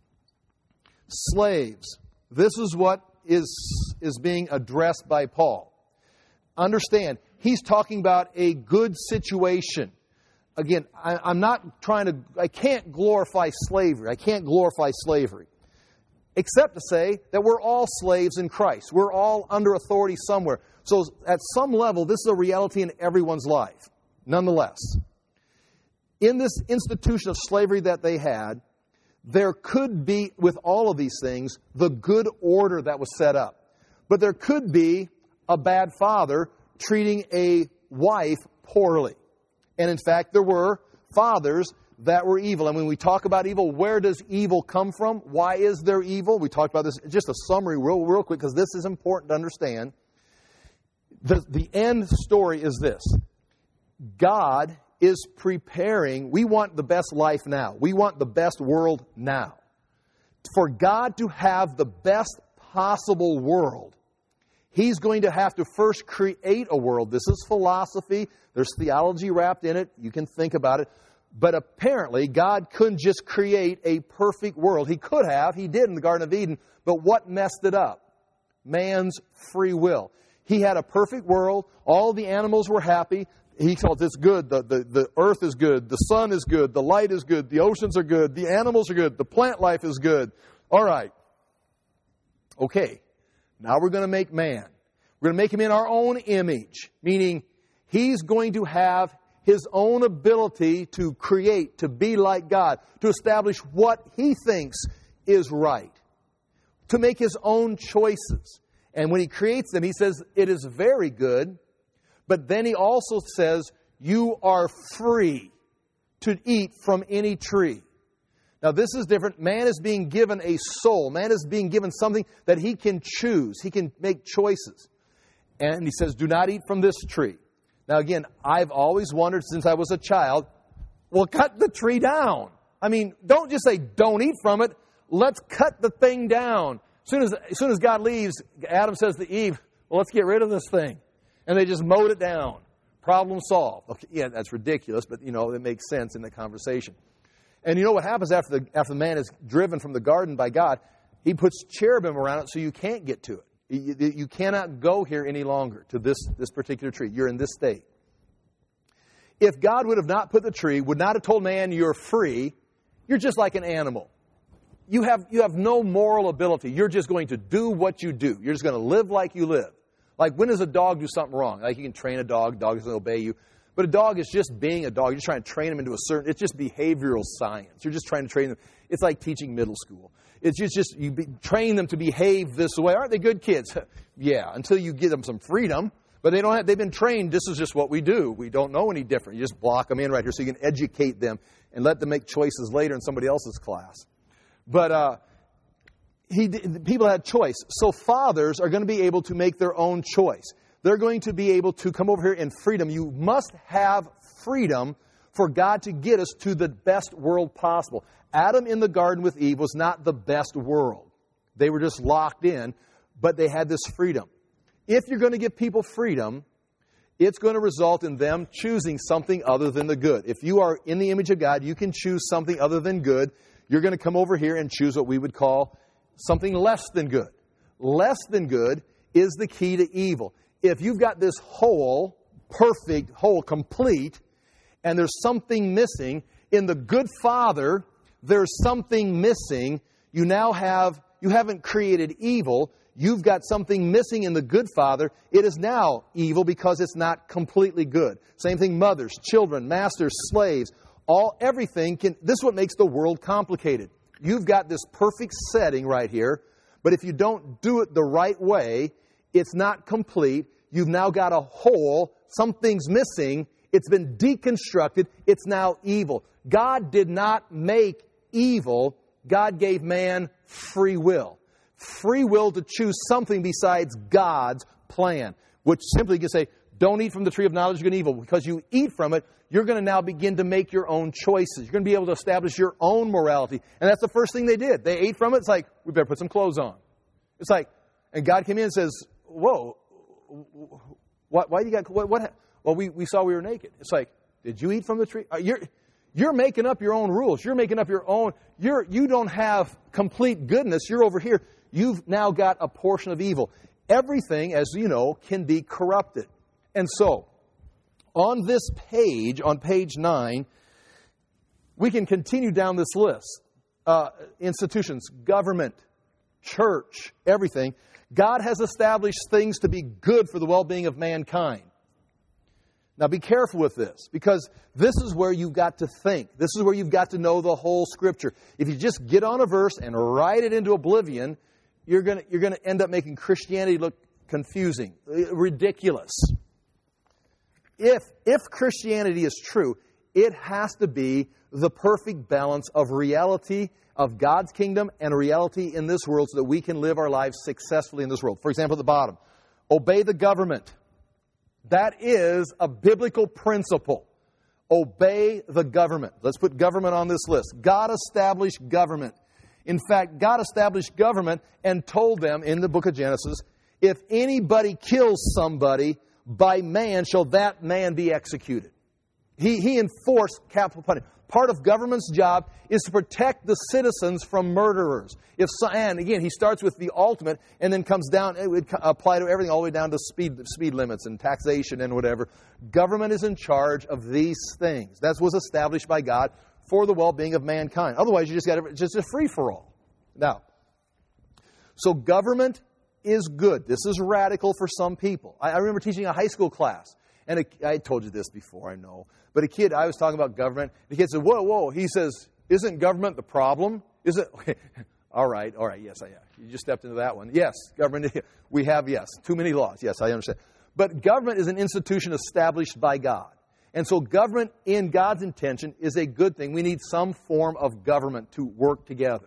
slaves, this is what is being addressed by Paul. Understand, he's talking about a good situation. Again, I can't glorify slavery. I can't glorify slavery. Except to say that we're all slaves in Christ. We're all under authority somewhere. So at some level, this is a reality in everyone's life. Nonetheless, in this institution of slavery that they had, there could be, with all of these things, the good order that was set up. But there could be a bad father treating a wife poorly. And in fact, there were fathers that were evil. And when we talk about evil, where does evil come from? Why is there evil? We talked about this, just a summary real quick, because this is important to understand. The end story is this. God is preparing. We want the best life now. We want the best world now. For God to have the best possible world, He's going to have to first create a world. This is philosophy. There's theology wrapped in it. You can think about it. But apparently, God couldn't just create a perfect world. He could have. He did in the Garden of Eden. But what messed it up? Man's free will. He had a perfect world. All the animals were happy. He thought it's good. The earth is good. The sun is good. The light is good. The oceans are good. The animals are good. The plant life is good. All right. Okay. Now we're going to make man. We're going to make him in our own image, meaning he's going to have his own ability to create, to be like God, to establish what he thinks is right, to make his own choices. And when he creates them, he says, it is very good. But then he also says, you are free to eat from any tree. Now, this is different. Man is being given a soul. Man is being given something that he can choose. He can make choices. And he says, do not eat from this tree. Now, again, I've always wondered since I was a child, well, cut the tree down. I mean, don't just say, don't eat from it. Let's cut the thing down. As soon as God leaves, Adam says to Eve, well, let's get rid of this thing. And they just mowed it down. Problem solved. Okay, yeah, that's ridiculous, but, it makes sense in the conversation. And you know what happens after the man is driven from the garden by God? He puts cherubim around it so you can't get to it. You cannot go here any longer to this particular tree. You're in this state. If God would have not put the tree, would not have told man you're free, you're just like an animal. You have no moral ability. You're just going to do what you do. You're just going to live like you live. Like, when does a dog do something wrong? Like, you can train a dog doesn't obey you. But a dog is just being a dog. You're just trying to train him into it's just behavioral science. You're just trying to train them. It's like teaching middle school. It's just train them to behave this way. Aren't they good kids? Yeah, until you give them some freedom. But they've been trained, this is just what we do. We don't know any different. You just block them in right here so you can educate them and let them make choices later in somebody else's class. But people had choice. So fathers are going to be able to make their own choice. They're going to be able to come over here in freedom. You must have freedom for God to get us to the best world possible. Adam in the garden with Eve was not the best world. They were just locked in, but they had this freedom. If you're going to give people freedom, it's going to result in them choosing something other than the good. If you are in the image of God, you can choose something other than good. you're going to come over here and choose what we would call something less than good. Less than good is the key to evil. If you've got this whole, perfect, whole, complete, and there's something missing, in the good Father, there's something missing. You haven't created evil. You've got something missing in the good Father. It is now evil because it's not completely good. Same thing, mothers, children, masters, slaves, everything this is what makes the world complicated. You've got this perfect setting right here, but if you don't do it the right way, it's not complete. You've now got a hole. Something's missing. It's been deconstructed. It's now evil. God did not make evil. God gave man free will. Free will to choose something besides God's plan, which simply can say, don't eat from the tree of knowledge of good and evil. Because you eat from it, you're going to now begin to make your own choices. You're going to be able to establish your own morality. And that's the first thing they did. They ate from it. It's like, we better put some clothes on. It's like, and God came in and says, whoa, why do you got, what? Well, we saw we were naked. It's like, did you eat from the tree? You're making up your own rules. You're making up your own. You don't have complete goodness. You're over here. You've now got a portion of evil. Everything, as you know, can be corrupted. And so, on this page, on page 9, we can continue down this list. Institutions, government, church, everything. God has established things to be good for the well-being of mankind. Now be careful with this, because this is where you've got to think. This is where you've got to know the whole Scripture. If you just get on a verse and write it into oblivion, you're going to end up making Christianity look confusing, ridiculous. If Christianity is true, it has to be the perfect balance of reality of God's kingdom and reality in this world so that we can live our lives successfully in this world. For example, at the bottom, obey the government. That is a biblical principle. Obey the government. Let's put government on this list. God established government. In fact, God established government and told them in the book of Genesis, if anybody kills somebody, by man shall that man be executed. He enforced capital punishment. Part of government's job is to protect the citizens from murderers. And again, he starts with the ultimate and then comes down, it would apply to everything all the way down to speed limits and taxation and whatever. Government is in charge of these things. That was established by God for the well-being of mankind. Otherwise, you just a free-for-all. Now, so government is good. This is radical for some people. I remember teaching a high school class. And I told you this before, I know. But a kid, I was talking about government. The kid said, whoa. He says, isn't government the problem? Is it? Okay. All right. Yes, I am. You just stepped into that one. Yes, government. We have, yes, too many laws. Yes, I understand. But government is an institution established by God. And so government in God's intention is a good thing. We need some form of government to work together.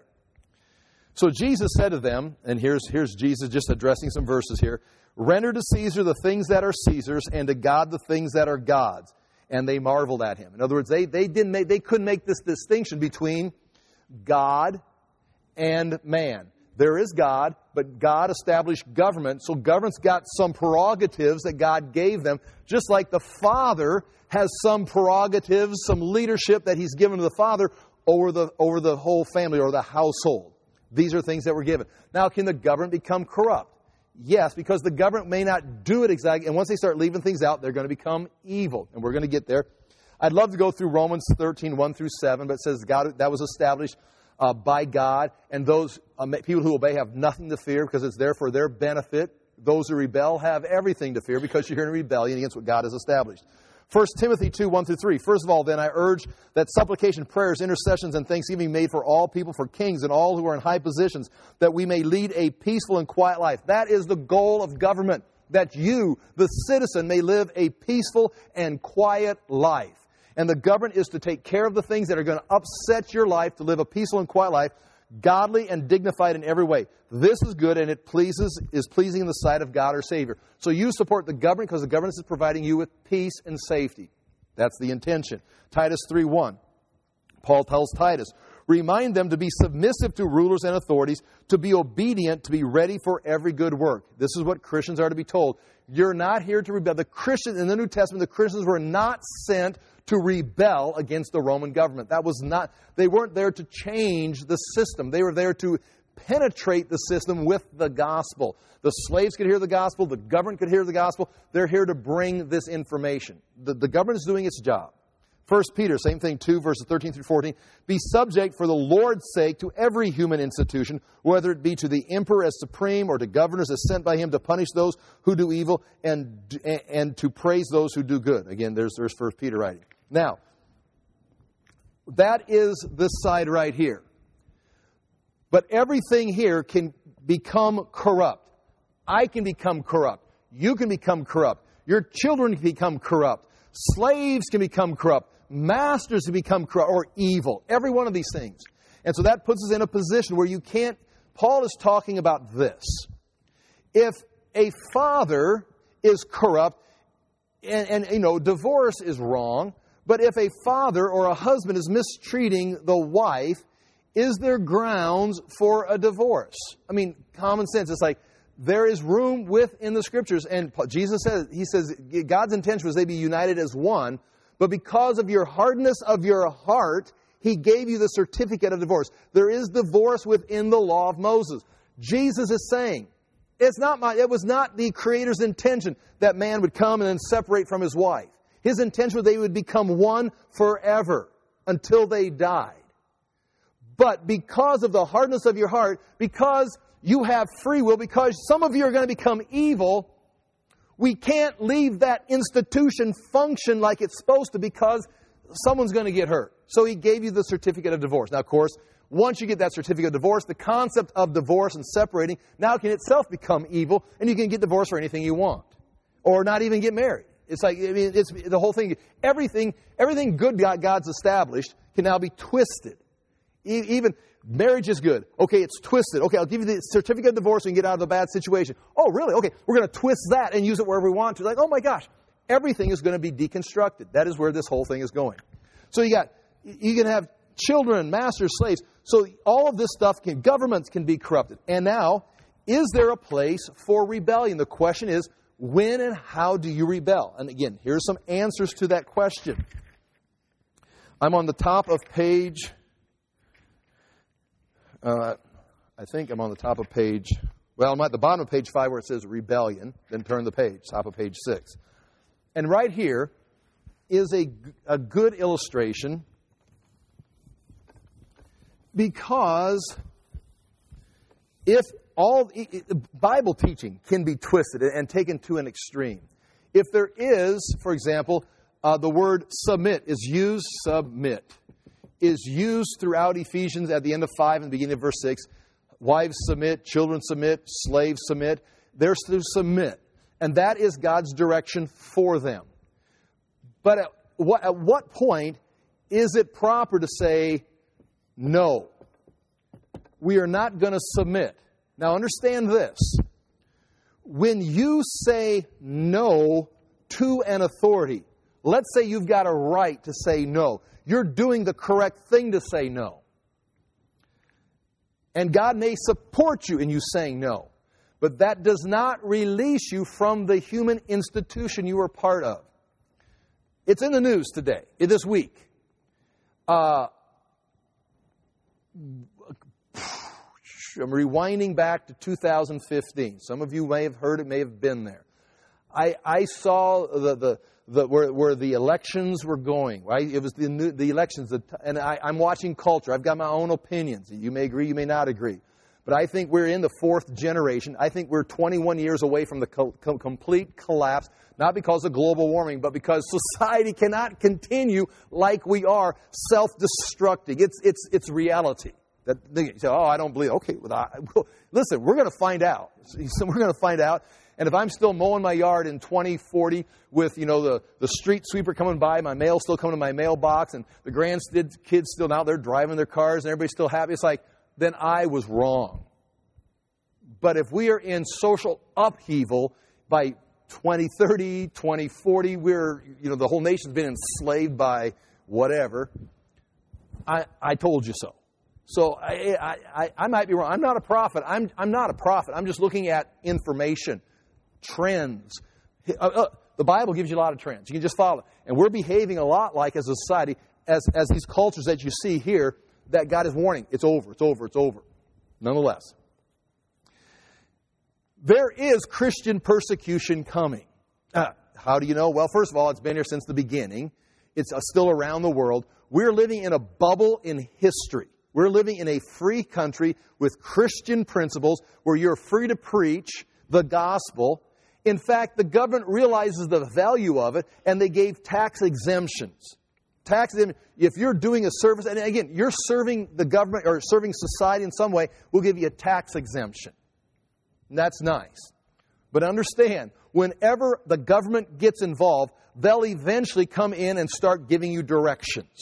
So Jesus said to them, and here's Jesus just addressing some verses here, render to Caesar the things that are Caesar's, and to God the things that are God's. And they marveled at him. In other words, they couldn't make this distinction between God and man. There is God, but God established government, so government's got some prerogatives that God gave them, just like the Father has some prerogatives, some leadership that He's given to the Father over the whole family or the household. These are things that were given. Now, can the government become corrupt? Yes, because the government may not do it exactly, and once they start leaving things out, they're going to become evil, and we're going to get there. I'd love to go through Romans 13, 1 through 7, but it says God, that was established by God, and those people who obey have nothing to fear because it's there for their benefit. Those who rebel have everything to fear because you're in rebellion against what God has established. 1 Timothy 2, 1 through 3. First of all, then I urge that supplication, prayers, intercessions, and thanksgiving made for all people, for kings and all who are in high positions, that we may lead a peaceful and quiet life. That is the goal of government, that you, the citizen, may live a peaceful and quiet life. And the government is to take care of the things that are going to upset your life, to live a peaceful and quiet life, godly and dignified in every way. This is good, and it is pleasing in the sight of God our Savior. So you support the government because the government is providing you with peace and safety. That's the intention. Titus 3:1. Paul tells Titus, remind them to be submissive to rulers and authorities, to be obedient, to be ready for every good work. This is what Christians are to be told. You're not here to rebel. The Christians in the New Testament, the Christians were not sent to rebel against the Roman government. They weren't there to change the system. They were there to penetrate the system with the gospel. The slaves could hear the gospel. The government could hear the gospel. They're here to bring this information. The government is doing its job. 1 Peter, same thing, 2, verses 13 through 14. Be subject for the Lord's sake to every human institution, whether it be to the emperor as supreme or to governors as sent by him to punish those who do evil and to praise those who do good. Again, there's 1 Peter writing. Now, that is this side right here. But everything here can become corrupt. I can become corrupt. You can become corrupt. Your children can become corrupt. Slaves can become corrupt. Masters can become corrupt or evil. Every one of these things. And so that puts us in a position where you can't... Paul is talking about this. If a father is corrupt, and divorce is wrong, but if a father or a husband is mistreating the wife, is there grounds for a divorce? I mean, common sense. It's like, there is room within the Scriptures. And Jesus says, He says, God's intention was they be united as one, but because of your hardness of your heart, He gave you the certificate of divorce. There is divorce within the law of Moses. Jesus is saying, it was not the Creator's intention that man would come and then separate from his wife. His intention was they would become one forever until they died. But because of the hardness of your heart, because you have free will, because some of you are going to become evil, we can't leave that institution function like it's supposed to because someone's going to get hurt. So He gave you the certificate of divorce. Now, of course, once you get that certificate of divorce, the concept of divorce and separating now can itself become evil, and you can get divorced for anything you want. Or not even get married. It's like, it's the whole thing. Everything good God's established can now be twisted. Even marriage is good. Okay, it's twisted. Okay, I'll give you the certificate of divorce and get out of the bad situation. Oh, really? Okay, we're going to twist that and use it wherever we want to. Like, oh my gosh, everything is going to be deconstructed. That is where this whole thing is going. So you can have children, masters, slaves. So all of this stuff governments can be corrupted. And now, is there a place for rebellion? The question is, when and how do you rebel? And again, here's some answers to that question. I'm on the top of page... I think I'm on the top of page... Well, I'm at the bottom of page 5 where it says rebellion. Then turn the page, top of page 6. And right here is a good illustration because if all Bible teaching can be twisted and taken to an extreme. If there is, for example, the word submit is used throughout Ephesians at the end of 5 and the beginning of verse 6. Wives submit, children submit, slaves submit. They're to submit. And that is God's direction for them. But at what point is it proper to say, no, we are not going to submit? Now understand this. When you say no to an authority, let's say you've got a right to say no. You're doing the correct thing to say no. And God may support you in you saying no. But that does not release you from the human institution you are part of. It's in the news today, this week. I'm rewinding back to 2015. Some of you may have heard it, may have been there. I saw where the elections were going, right? It was the elections, and I'm watching culture. I've got my own opinions. You may agree, you may not agree. But I think we're in the 4th generation. I think we're 21 years away from the complete collapse, not because of global warming, but because society cannot continue like we are, self-destructing. It's reality. That you say, oh, I don't believe. Okay, listen, we're going to find out. We're going to find out. And if I'm still mowing my yard in 2040 with, the street sweeper coming by, my mail still coming to my mailbox, and the grandkids still now, they're driving their cars, and everybody's still happy, it's like, then I was wrong. But if we are in social upheaval by 2030, 2040, the whole nation's been enslaved by whatever, I told you so. So I might be wrong. I'm not a prophet. I'm not a prophet. I'm just looking at information, trends. the Bible gives you a lot of trends. You can just follow it. And we're behaving a lot like, as a society, as these cultures that you see here, that God is warning. It's over, it's over, it's over. Nonetheless, there is Christian persecution coming. How do you know? Well, first of all, it's been here since the beginning. It's still around the world. We're living in a bubble in history. We're living in a free country with Christian principles where you're free to preach the gospel. In fact, the government realizes the value of it, and they gave tax exemptions. If you're doing a service, and again, you're serving the government or serving society in some way, we'll give you a tax exemption. And that's nice. But understand, whenever the government gets involved, they'll eventually come in and start giving you directions.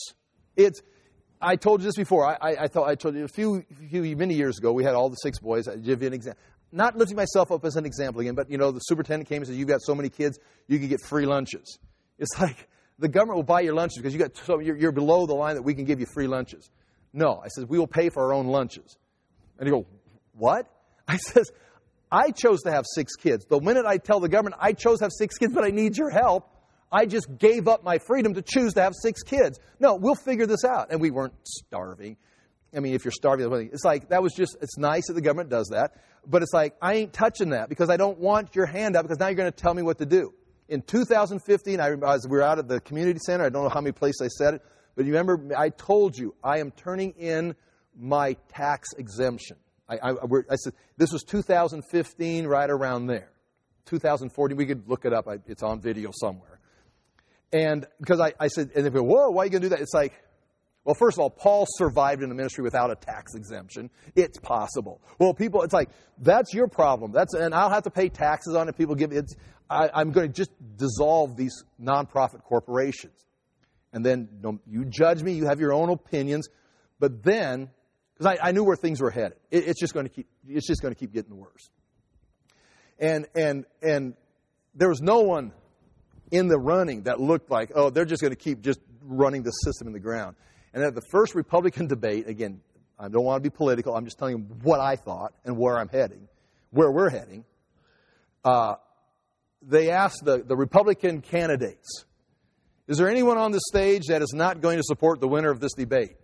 I told you this before. I told you many years ago, we had all the 6 boys. I give you an example. Not lifting myself up as an example again, but, the superintendent came and said, you've got so many kids, you can get free lunches. It's like the government will buy your lunches because you're below the line that we can give you free lunches. No, I said, we will pay for our own lunches. And you go, what? I says, I chose to have 6 kids. The minute I tell the government, I chose to have 6 kids, but I need your help, I just gave up my freedom to choose to have 6 kids. No, we'll figure this out. And we weren't starving. I mean, if you're starving, it's like, it's nice that the government does that. But it's like, I ain't touching that because I don't want your hand up because now you're going to tell me what to do. In 2015, we were out at the community center. I don't know how many places I said it. But you remember, I told you, I am turning in my tax exemption. I said, this was 2015, right around there. 2014, we could look it up. It's on video somewhere. And because I said, and they go, whoa, why are you going to do that? It's like, well, first of all, Paul survived in the ministry without a tax exemption. It's possible. Well, it's like, that's your problem. And I'll have to pay taxes on it. People I'm going to just dissolve these nonprofit corporations. And then you judge me. You have your own opinions. But then, because I knew where things were headed, it's just going to keep getting worse. And there was no one in the running that looked like, oh, they're just going to keep just running the system in the ground. And at the first Republican debate, again, I don't want to be political. I'm just telling you what I thought and where we're heading. They asked the Republican candidates, is there anyone on the stage that is not going to support the winner of this debate?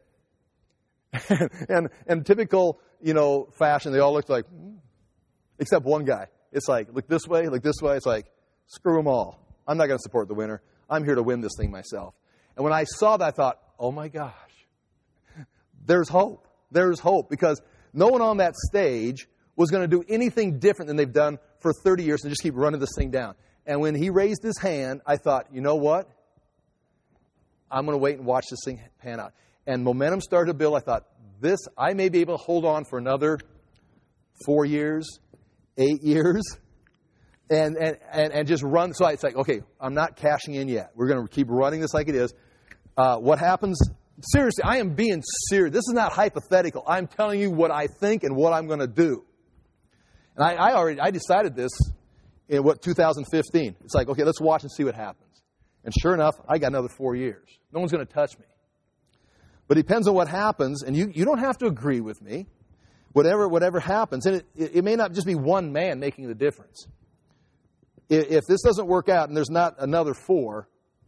and typical, fashion, they all looked like, except one guy. It's like, look this way. It's like, screw them all. I'm not going to support the winner. I'm here to win this thing myself. And when I saw that, I thought, oh my gosh, there's hope. There's hope because no one on that stage was going to do anything different than they've done for 30 years and just keep running this thing down. And when he raised his hand, I thought, you know what? I'm going to wait and watch this thing pan out. And momentum started to build. I thought, I may be able to hold on for another 4 years, 8 years, and just run. So it's like, okay, I'm not cashing in yet. We're going to keep running this like it is. What happens? Seriously, I am being serious. This is not hypothetical. I'm telling you what I think and what I'm going to do. And I decided this in 2015. It's like, okay, let's watch and see what happens. And sure enough, I got another 4 years. No one's going to touch me. But it depends on what happens, and you don't have to agree with me. Whatever happens, and it may not just be one man making the difference. If this doesn't work out and there's not another 4,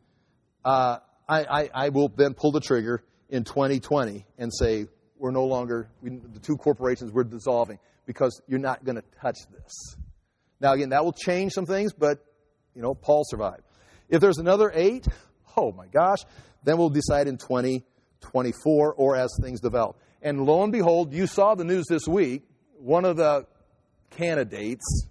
I will then pull the trigger in 2020 and say, we're no longer, the 2 corporations, we're dissolving because you're not going to touch this. Now, again, that will change some things, but, Paul survived. If there's another 8, oh my gosh, then we'll decide in 2024 or as things develop. And lo and behold, you saw the news this week, one of the candidates,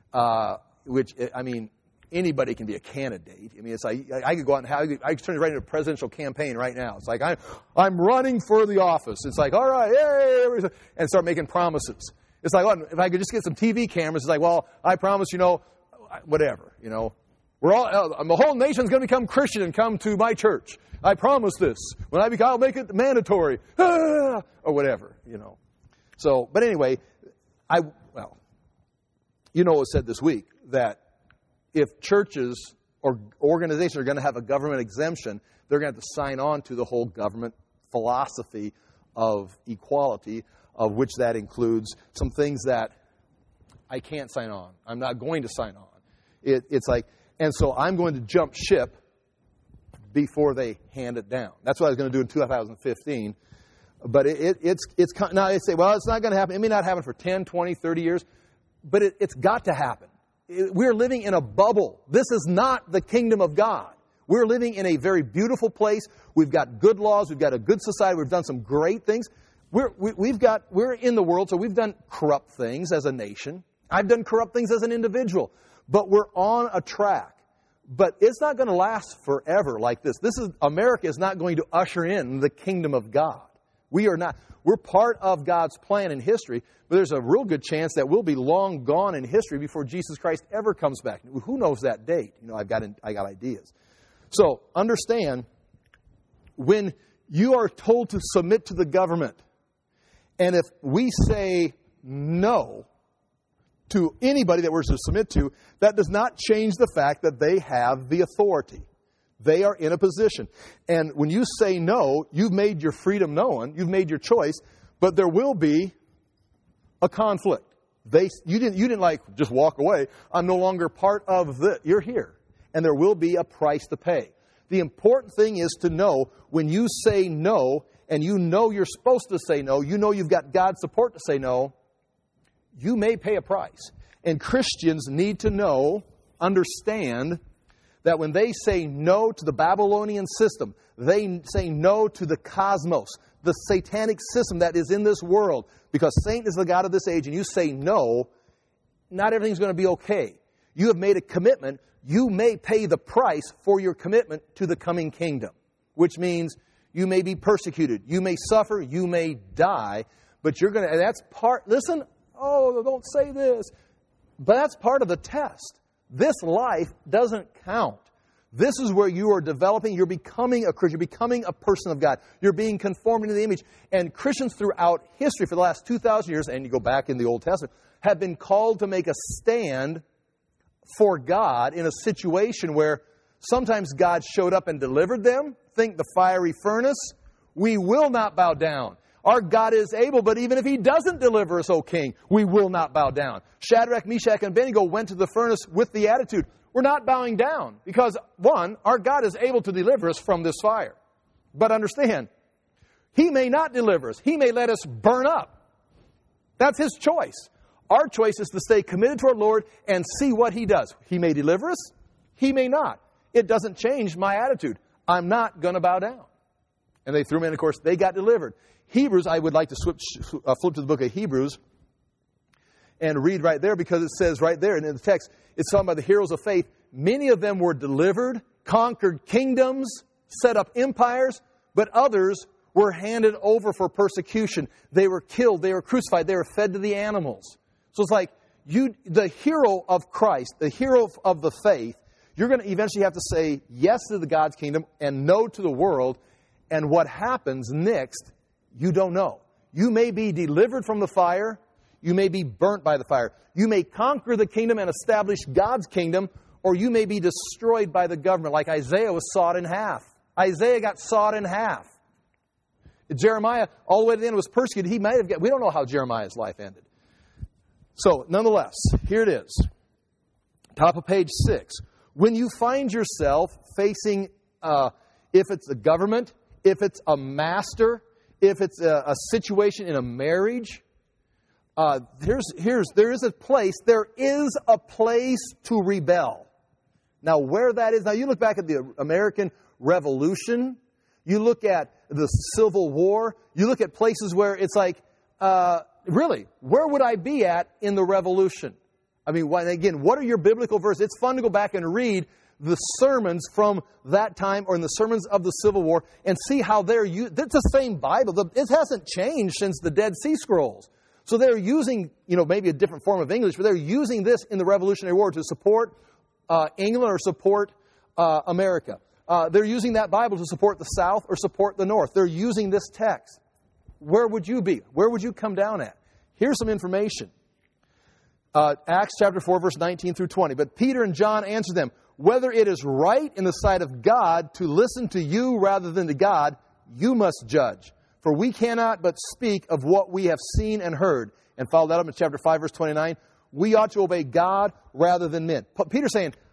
anybody can be a candidate. It's like I could go out and I could turn it right into a presidential campaign right now. It's like I'm running for the office. It's like, all right, yay, and start making promises. It's like, well, if I could just get some TV cameras, it's like, well, I promise, whatever, the whole nation's going to become Christian and come to my church. I promise this. When I'll make it mandatory, or whatever, So, but anyway, it was said this week that if churches or organizations are going to have a government exemption, they're going to have to sign on to the whole government philosophy of equality, of which that includes some things that I can't sign on. I'm not going to sign on. It's like, And so I'm going to jump ship before they hand it down. That's what I was going to do in 2015. But it's now they say, well, it's not going to happen. It may not happen for 10, 20, 30 years, but it's got to happen. We're living in a bubble. This is not the kingdom of God. We're living in a very beautiful place. We've got good laws. We've got a good society. We've done some great things. We're in the world, so we've done corrupt things as a nation. I've done corrupt things as an individual. But we're on a track. But it's not going to last forever like this. America is not going to usher in the kingdom of God. We are not. We're part of God's plan in history, but there's a real good chance that we'll be long gone in history before Jesus Christ ever comes back. Who knows that date? I got ideas. So understand, when you are told to submit to the government, and if we say no to anybody that we're to submit to, that does not change the fact that they have the authority. They are in a position. And when you say no, you've made your freedom known, you've made your choice, but there will be a conflict. You didn't like just walk away. I'm no longer part of this. You're here. And there will be a price to pay. The important thing is to know when you say no, and you know you're supposed to say no, you know you've got God's support to say no, you may pay a price. And Christians need to know, understand, that when they say no to the Babylonian system, they say no to the cosmos, the satanic system that is in this world, because Satan is the god of this age, and you say no, not everything's going to be okay. You have made a commitment. You may pay the price for your commitment to the coming kingdom, which means you may be persecuted, you may suffer, you may die, but you're going to, and that's part, listen, don't say this, but that's part of the test. This life doesn't count. This is where you are developing. You're becoming a Christian. You're becoming a person of God. You're being conformed into the image. And Christians throughout history for the last 2,000 years, and you go back in the Old Testament, have been called to make a stand for God in a situation where sometimes God showed up and delivered them. Think the fiery furnace. We will not bow down. Our God is able, but even if He doesn't deliver us, O King, we will not bow down. Shadrach, Meshach, and Abednego went to the furnace with the attitude, we're not bowing down. Because, one, our God is able to deliver us from this fire. But understand, He may not deliver us. He may let us burn up. That's His choice. Our choice is to stay committed to our Lord and see what He does. He may deliver us. He may not. It doesn't change my attitude. I'm not going to bow down. And they threw them in, of course, they got delivered. Hebrews, I would like to flip to the book of Hebrews and read right there, because it says right there, and in the text, it's talking about the heroes of faith. Many of them were delivered, conquered kingdoms, set up empires, but others were handed over for persecution. They were killed, they were crucified, they were fed to the animals. So it's like, the hero of Christ, the hero of the faith, you're going to eventually have to say yes to the God's kingdom and no to the world. And what happens next, you don't know. You may be delivered from the fire. You may be burnt by the fire. You may conquer the kingdom and establish God's kingdom, or you may be destroyed by the government, like Isaiah was sawed in half. Isaiah got sawed in half. Jeremiah, all the way to the end, was persecuted. We don't know how Jeremiah's life ended. So, nonetheless, here it is. Top of page 6. When you find yourself facing, if it's the government, if it's a master, if it's a situation in a marriage, there is a place to rebel. Now, where that is, now you look back at the American Revolution, you look at the Civil War, you look at places where it's like, really, where would I be at in the Revolution? I mean, again, what are your biblical verses? It's fun to go back and read the sermons from that time, or in the sermons of the Civil War, and see how they're used. It's the same Bible. It hasn't changed since the Dead Sea Scrolls. So they're using, maybe a different form of English, but they're using this in the Revolutionary War to support England or support America. They're using that Bible to support the South or support the North. They're using this text. Where would you be? Where would you come down at? Here's some information. Acts chapter 4, verse 19 through 20. But Peter and John answered them, whether it is right in the sight of God to listen to you rather than to God, you must judge. For we cannot but speak of what we have seen and heard. And follow that up in chapter 5, verse 29. We ought to obey God rather than men. Peter's saying,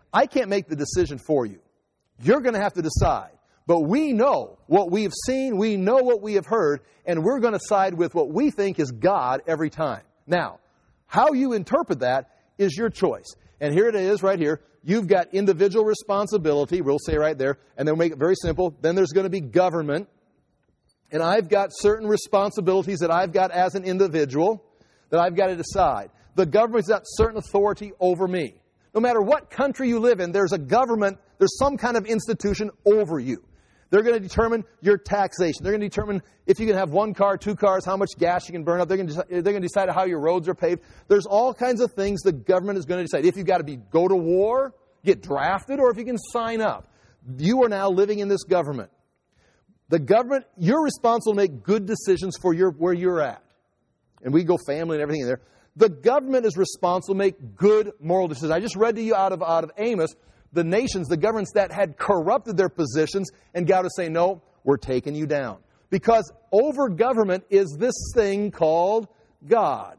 I can't make the decision for you. You're going to have to decide. But we know what we have seen, we know what we have heard, and we're going to side with what we think is God every time. Now, how you interpret that is your choice. And here it is right here. You've got individual responsibility, we'll say right there, and then we'll make it very simple. Then there's going to be government. And I've got certain responsibilities that I've got as an individual that I've got to decide. The government's got certain authority over me. No matter what country you live in, there's a government, there's some kind of institution over you. They're going to determine your taxation. They're going to determine if you can have 1 car, 2 cars, how much gas you can burn up. They're going to decide how your roads are paved. There's all kinds of things the government is going to decide. If you've got to go to war, get drafted, or if you can sign up. You are now living in this government. The government, you're responsible to make good decisions for where you're at. And we go family and everything in there. The government is responsible to make good moral decisions. I just read to you out of Amos, the nations, the governments that had corrupted their positions, and God would say, no, we're taking you down. Because over government is this thing called God.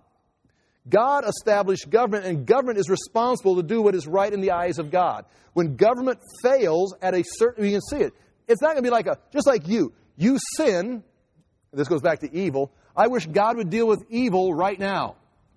God established government, and government is responsible to do what is right in the eyes of God. When government fails at a certain, you can see it. It's not going to be just like you. You sin, this goes back to evil. I wish God would deal with evil right now.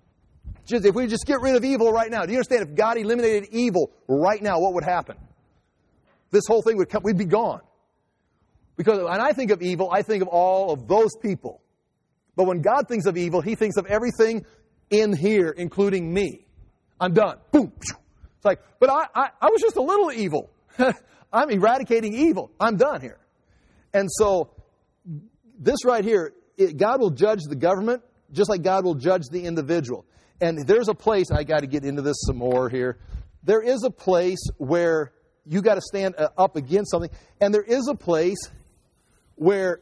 If we just get rid of evil right now. Do you understand? If God eliminated evil right now, what would happen? This whole thing we'd be gone. Because when I think of evil, I think of all of those people. But when God thinks of evil, He thinks of everything in here, including me. I'm done. Boom. It's like, but I was just a little evil. I'm eradicating evil. I'm done here. And so, this right here, God will judge the government just like God will judge the individual. And there's a place, I got to get into this some more here. There is a place where you got to stand up against something. And there is a place where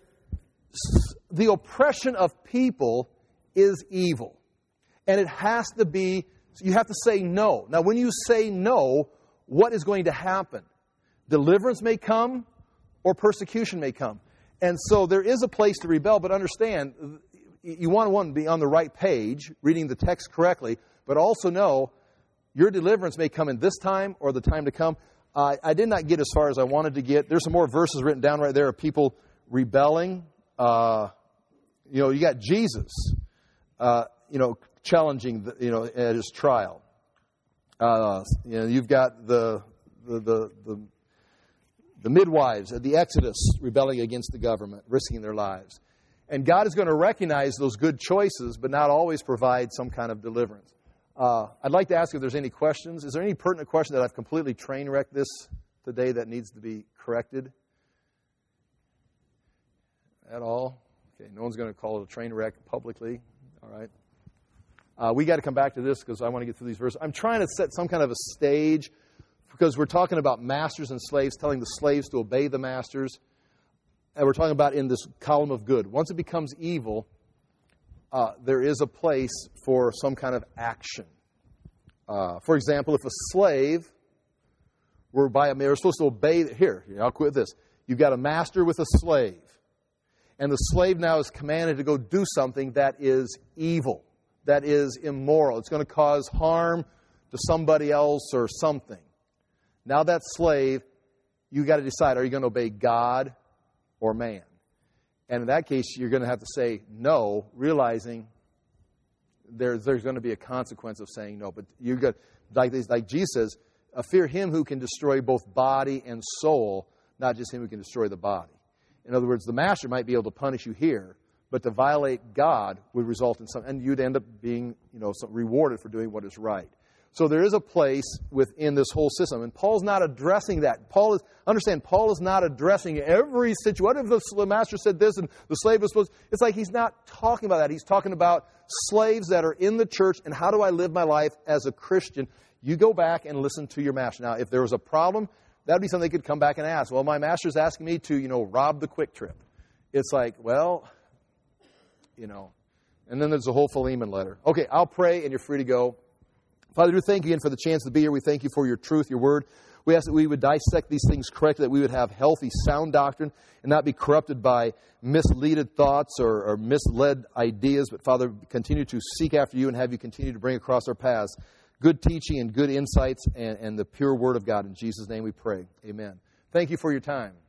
the oppression of people is evil. And it has to be, you have to say no. Now, when you say no, what is going to happen? Deliverance may come or persecution may come. And so there is a place to rebel, but understand, you want to be on the right page, reading the text correctly, but also know your deliverance may come in this time or the time to come. I did not get as far as I wanted to get. There's some more verses written down right there of people rebelling. You got Jesus, challenging, at his trial. You've got the midwives at the Exodus rebelling against the government, risking their lives. And God is going to recognize those good choices, but not always provide some kind of deliverance. I'd like to ask if there's any questions. Is there any pertinent question that I've completely train wrecked this today that needs to be corrected? At all? Okay, no one's going to call it a train wreck publicly. All right. We got to come back to this because I want to get through these verses. I'm trying to set some kind of a stage because we're talking about masters and slaves, telling the slaves to obey the masters. And we're talking about in this column of good. Once it becomes evil, there is a place for some kind of action. For example, if a slave were they're supposed to obey. Here, I'll quit this. You've got a master with a slave. And the slave now is commanded to go do something that is evil, that is immoral. It's going to cause harm to somebody else or something. Now that slave, you got to decide, are you going to obey God or man? And in that case, you're going to have to say no, realizing there's going to be a consequence of saying no. But you're good, like Jesus says, fear him who can destroy both body and soul, not just him who can destroy the body. In other words, the master might be able to punish you here, but to violate God would result in and you'd end up being, rewarded for doing what is right. So there is a place within this whole system, and Paul's not addressing that. Paul is not addressing every situation. What if the master said this and the slave was supposed? It's like he's not talking about that. He's talking about slaves that are in the church and how do I live my life as a Christian. You go back and listen to your master. Now, if there was a problem, that would be something they could come back and ask. Well, my master's asking me to, rob the Quick Trip. It's like, well, and then there's the whole Philemon letter. Okay, I'll pray and you're free to go. Father, we thank you again for the chance to be here. We thank you for your truth, your word. We ask that we would dissect these things correctly, that we would have healthy, sound doctrine and not be corrupted by misleaded thoughts or misled ideas. But, Father, continue to seek after you and have you continue to bring across our paths good teaching and good insights and the pure Word of God. In Jesus' name we pray. Amen. Thank you for your time.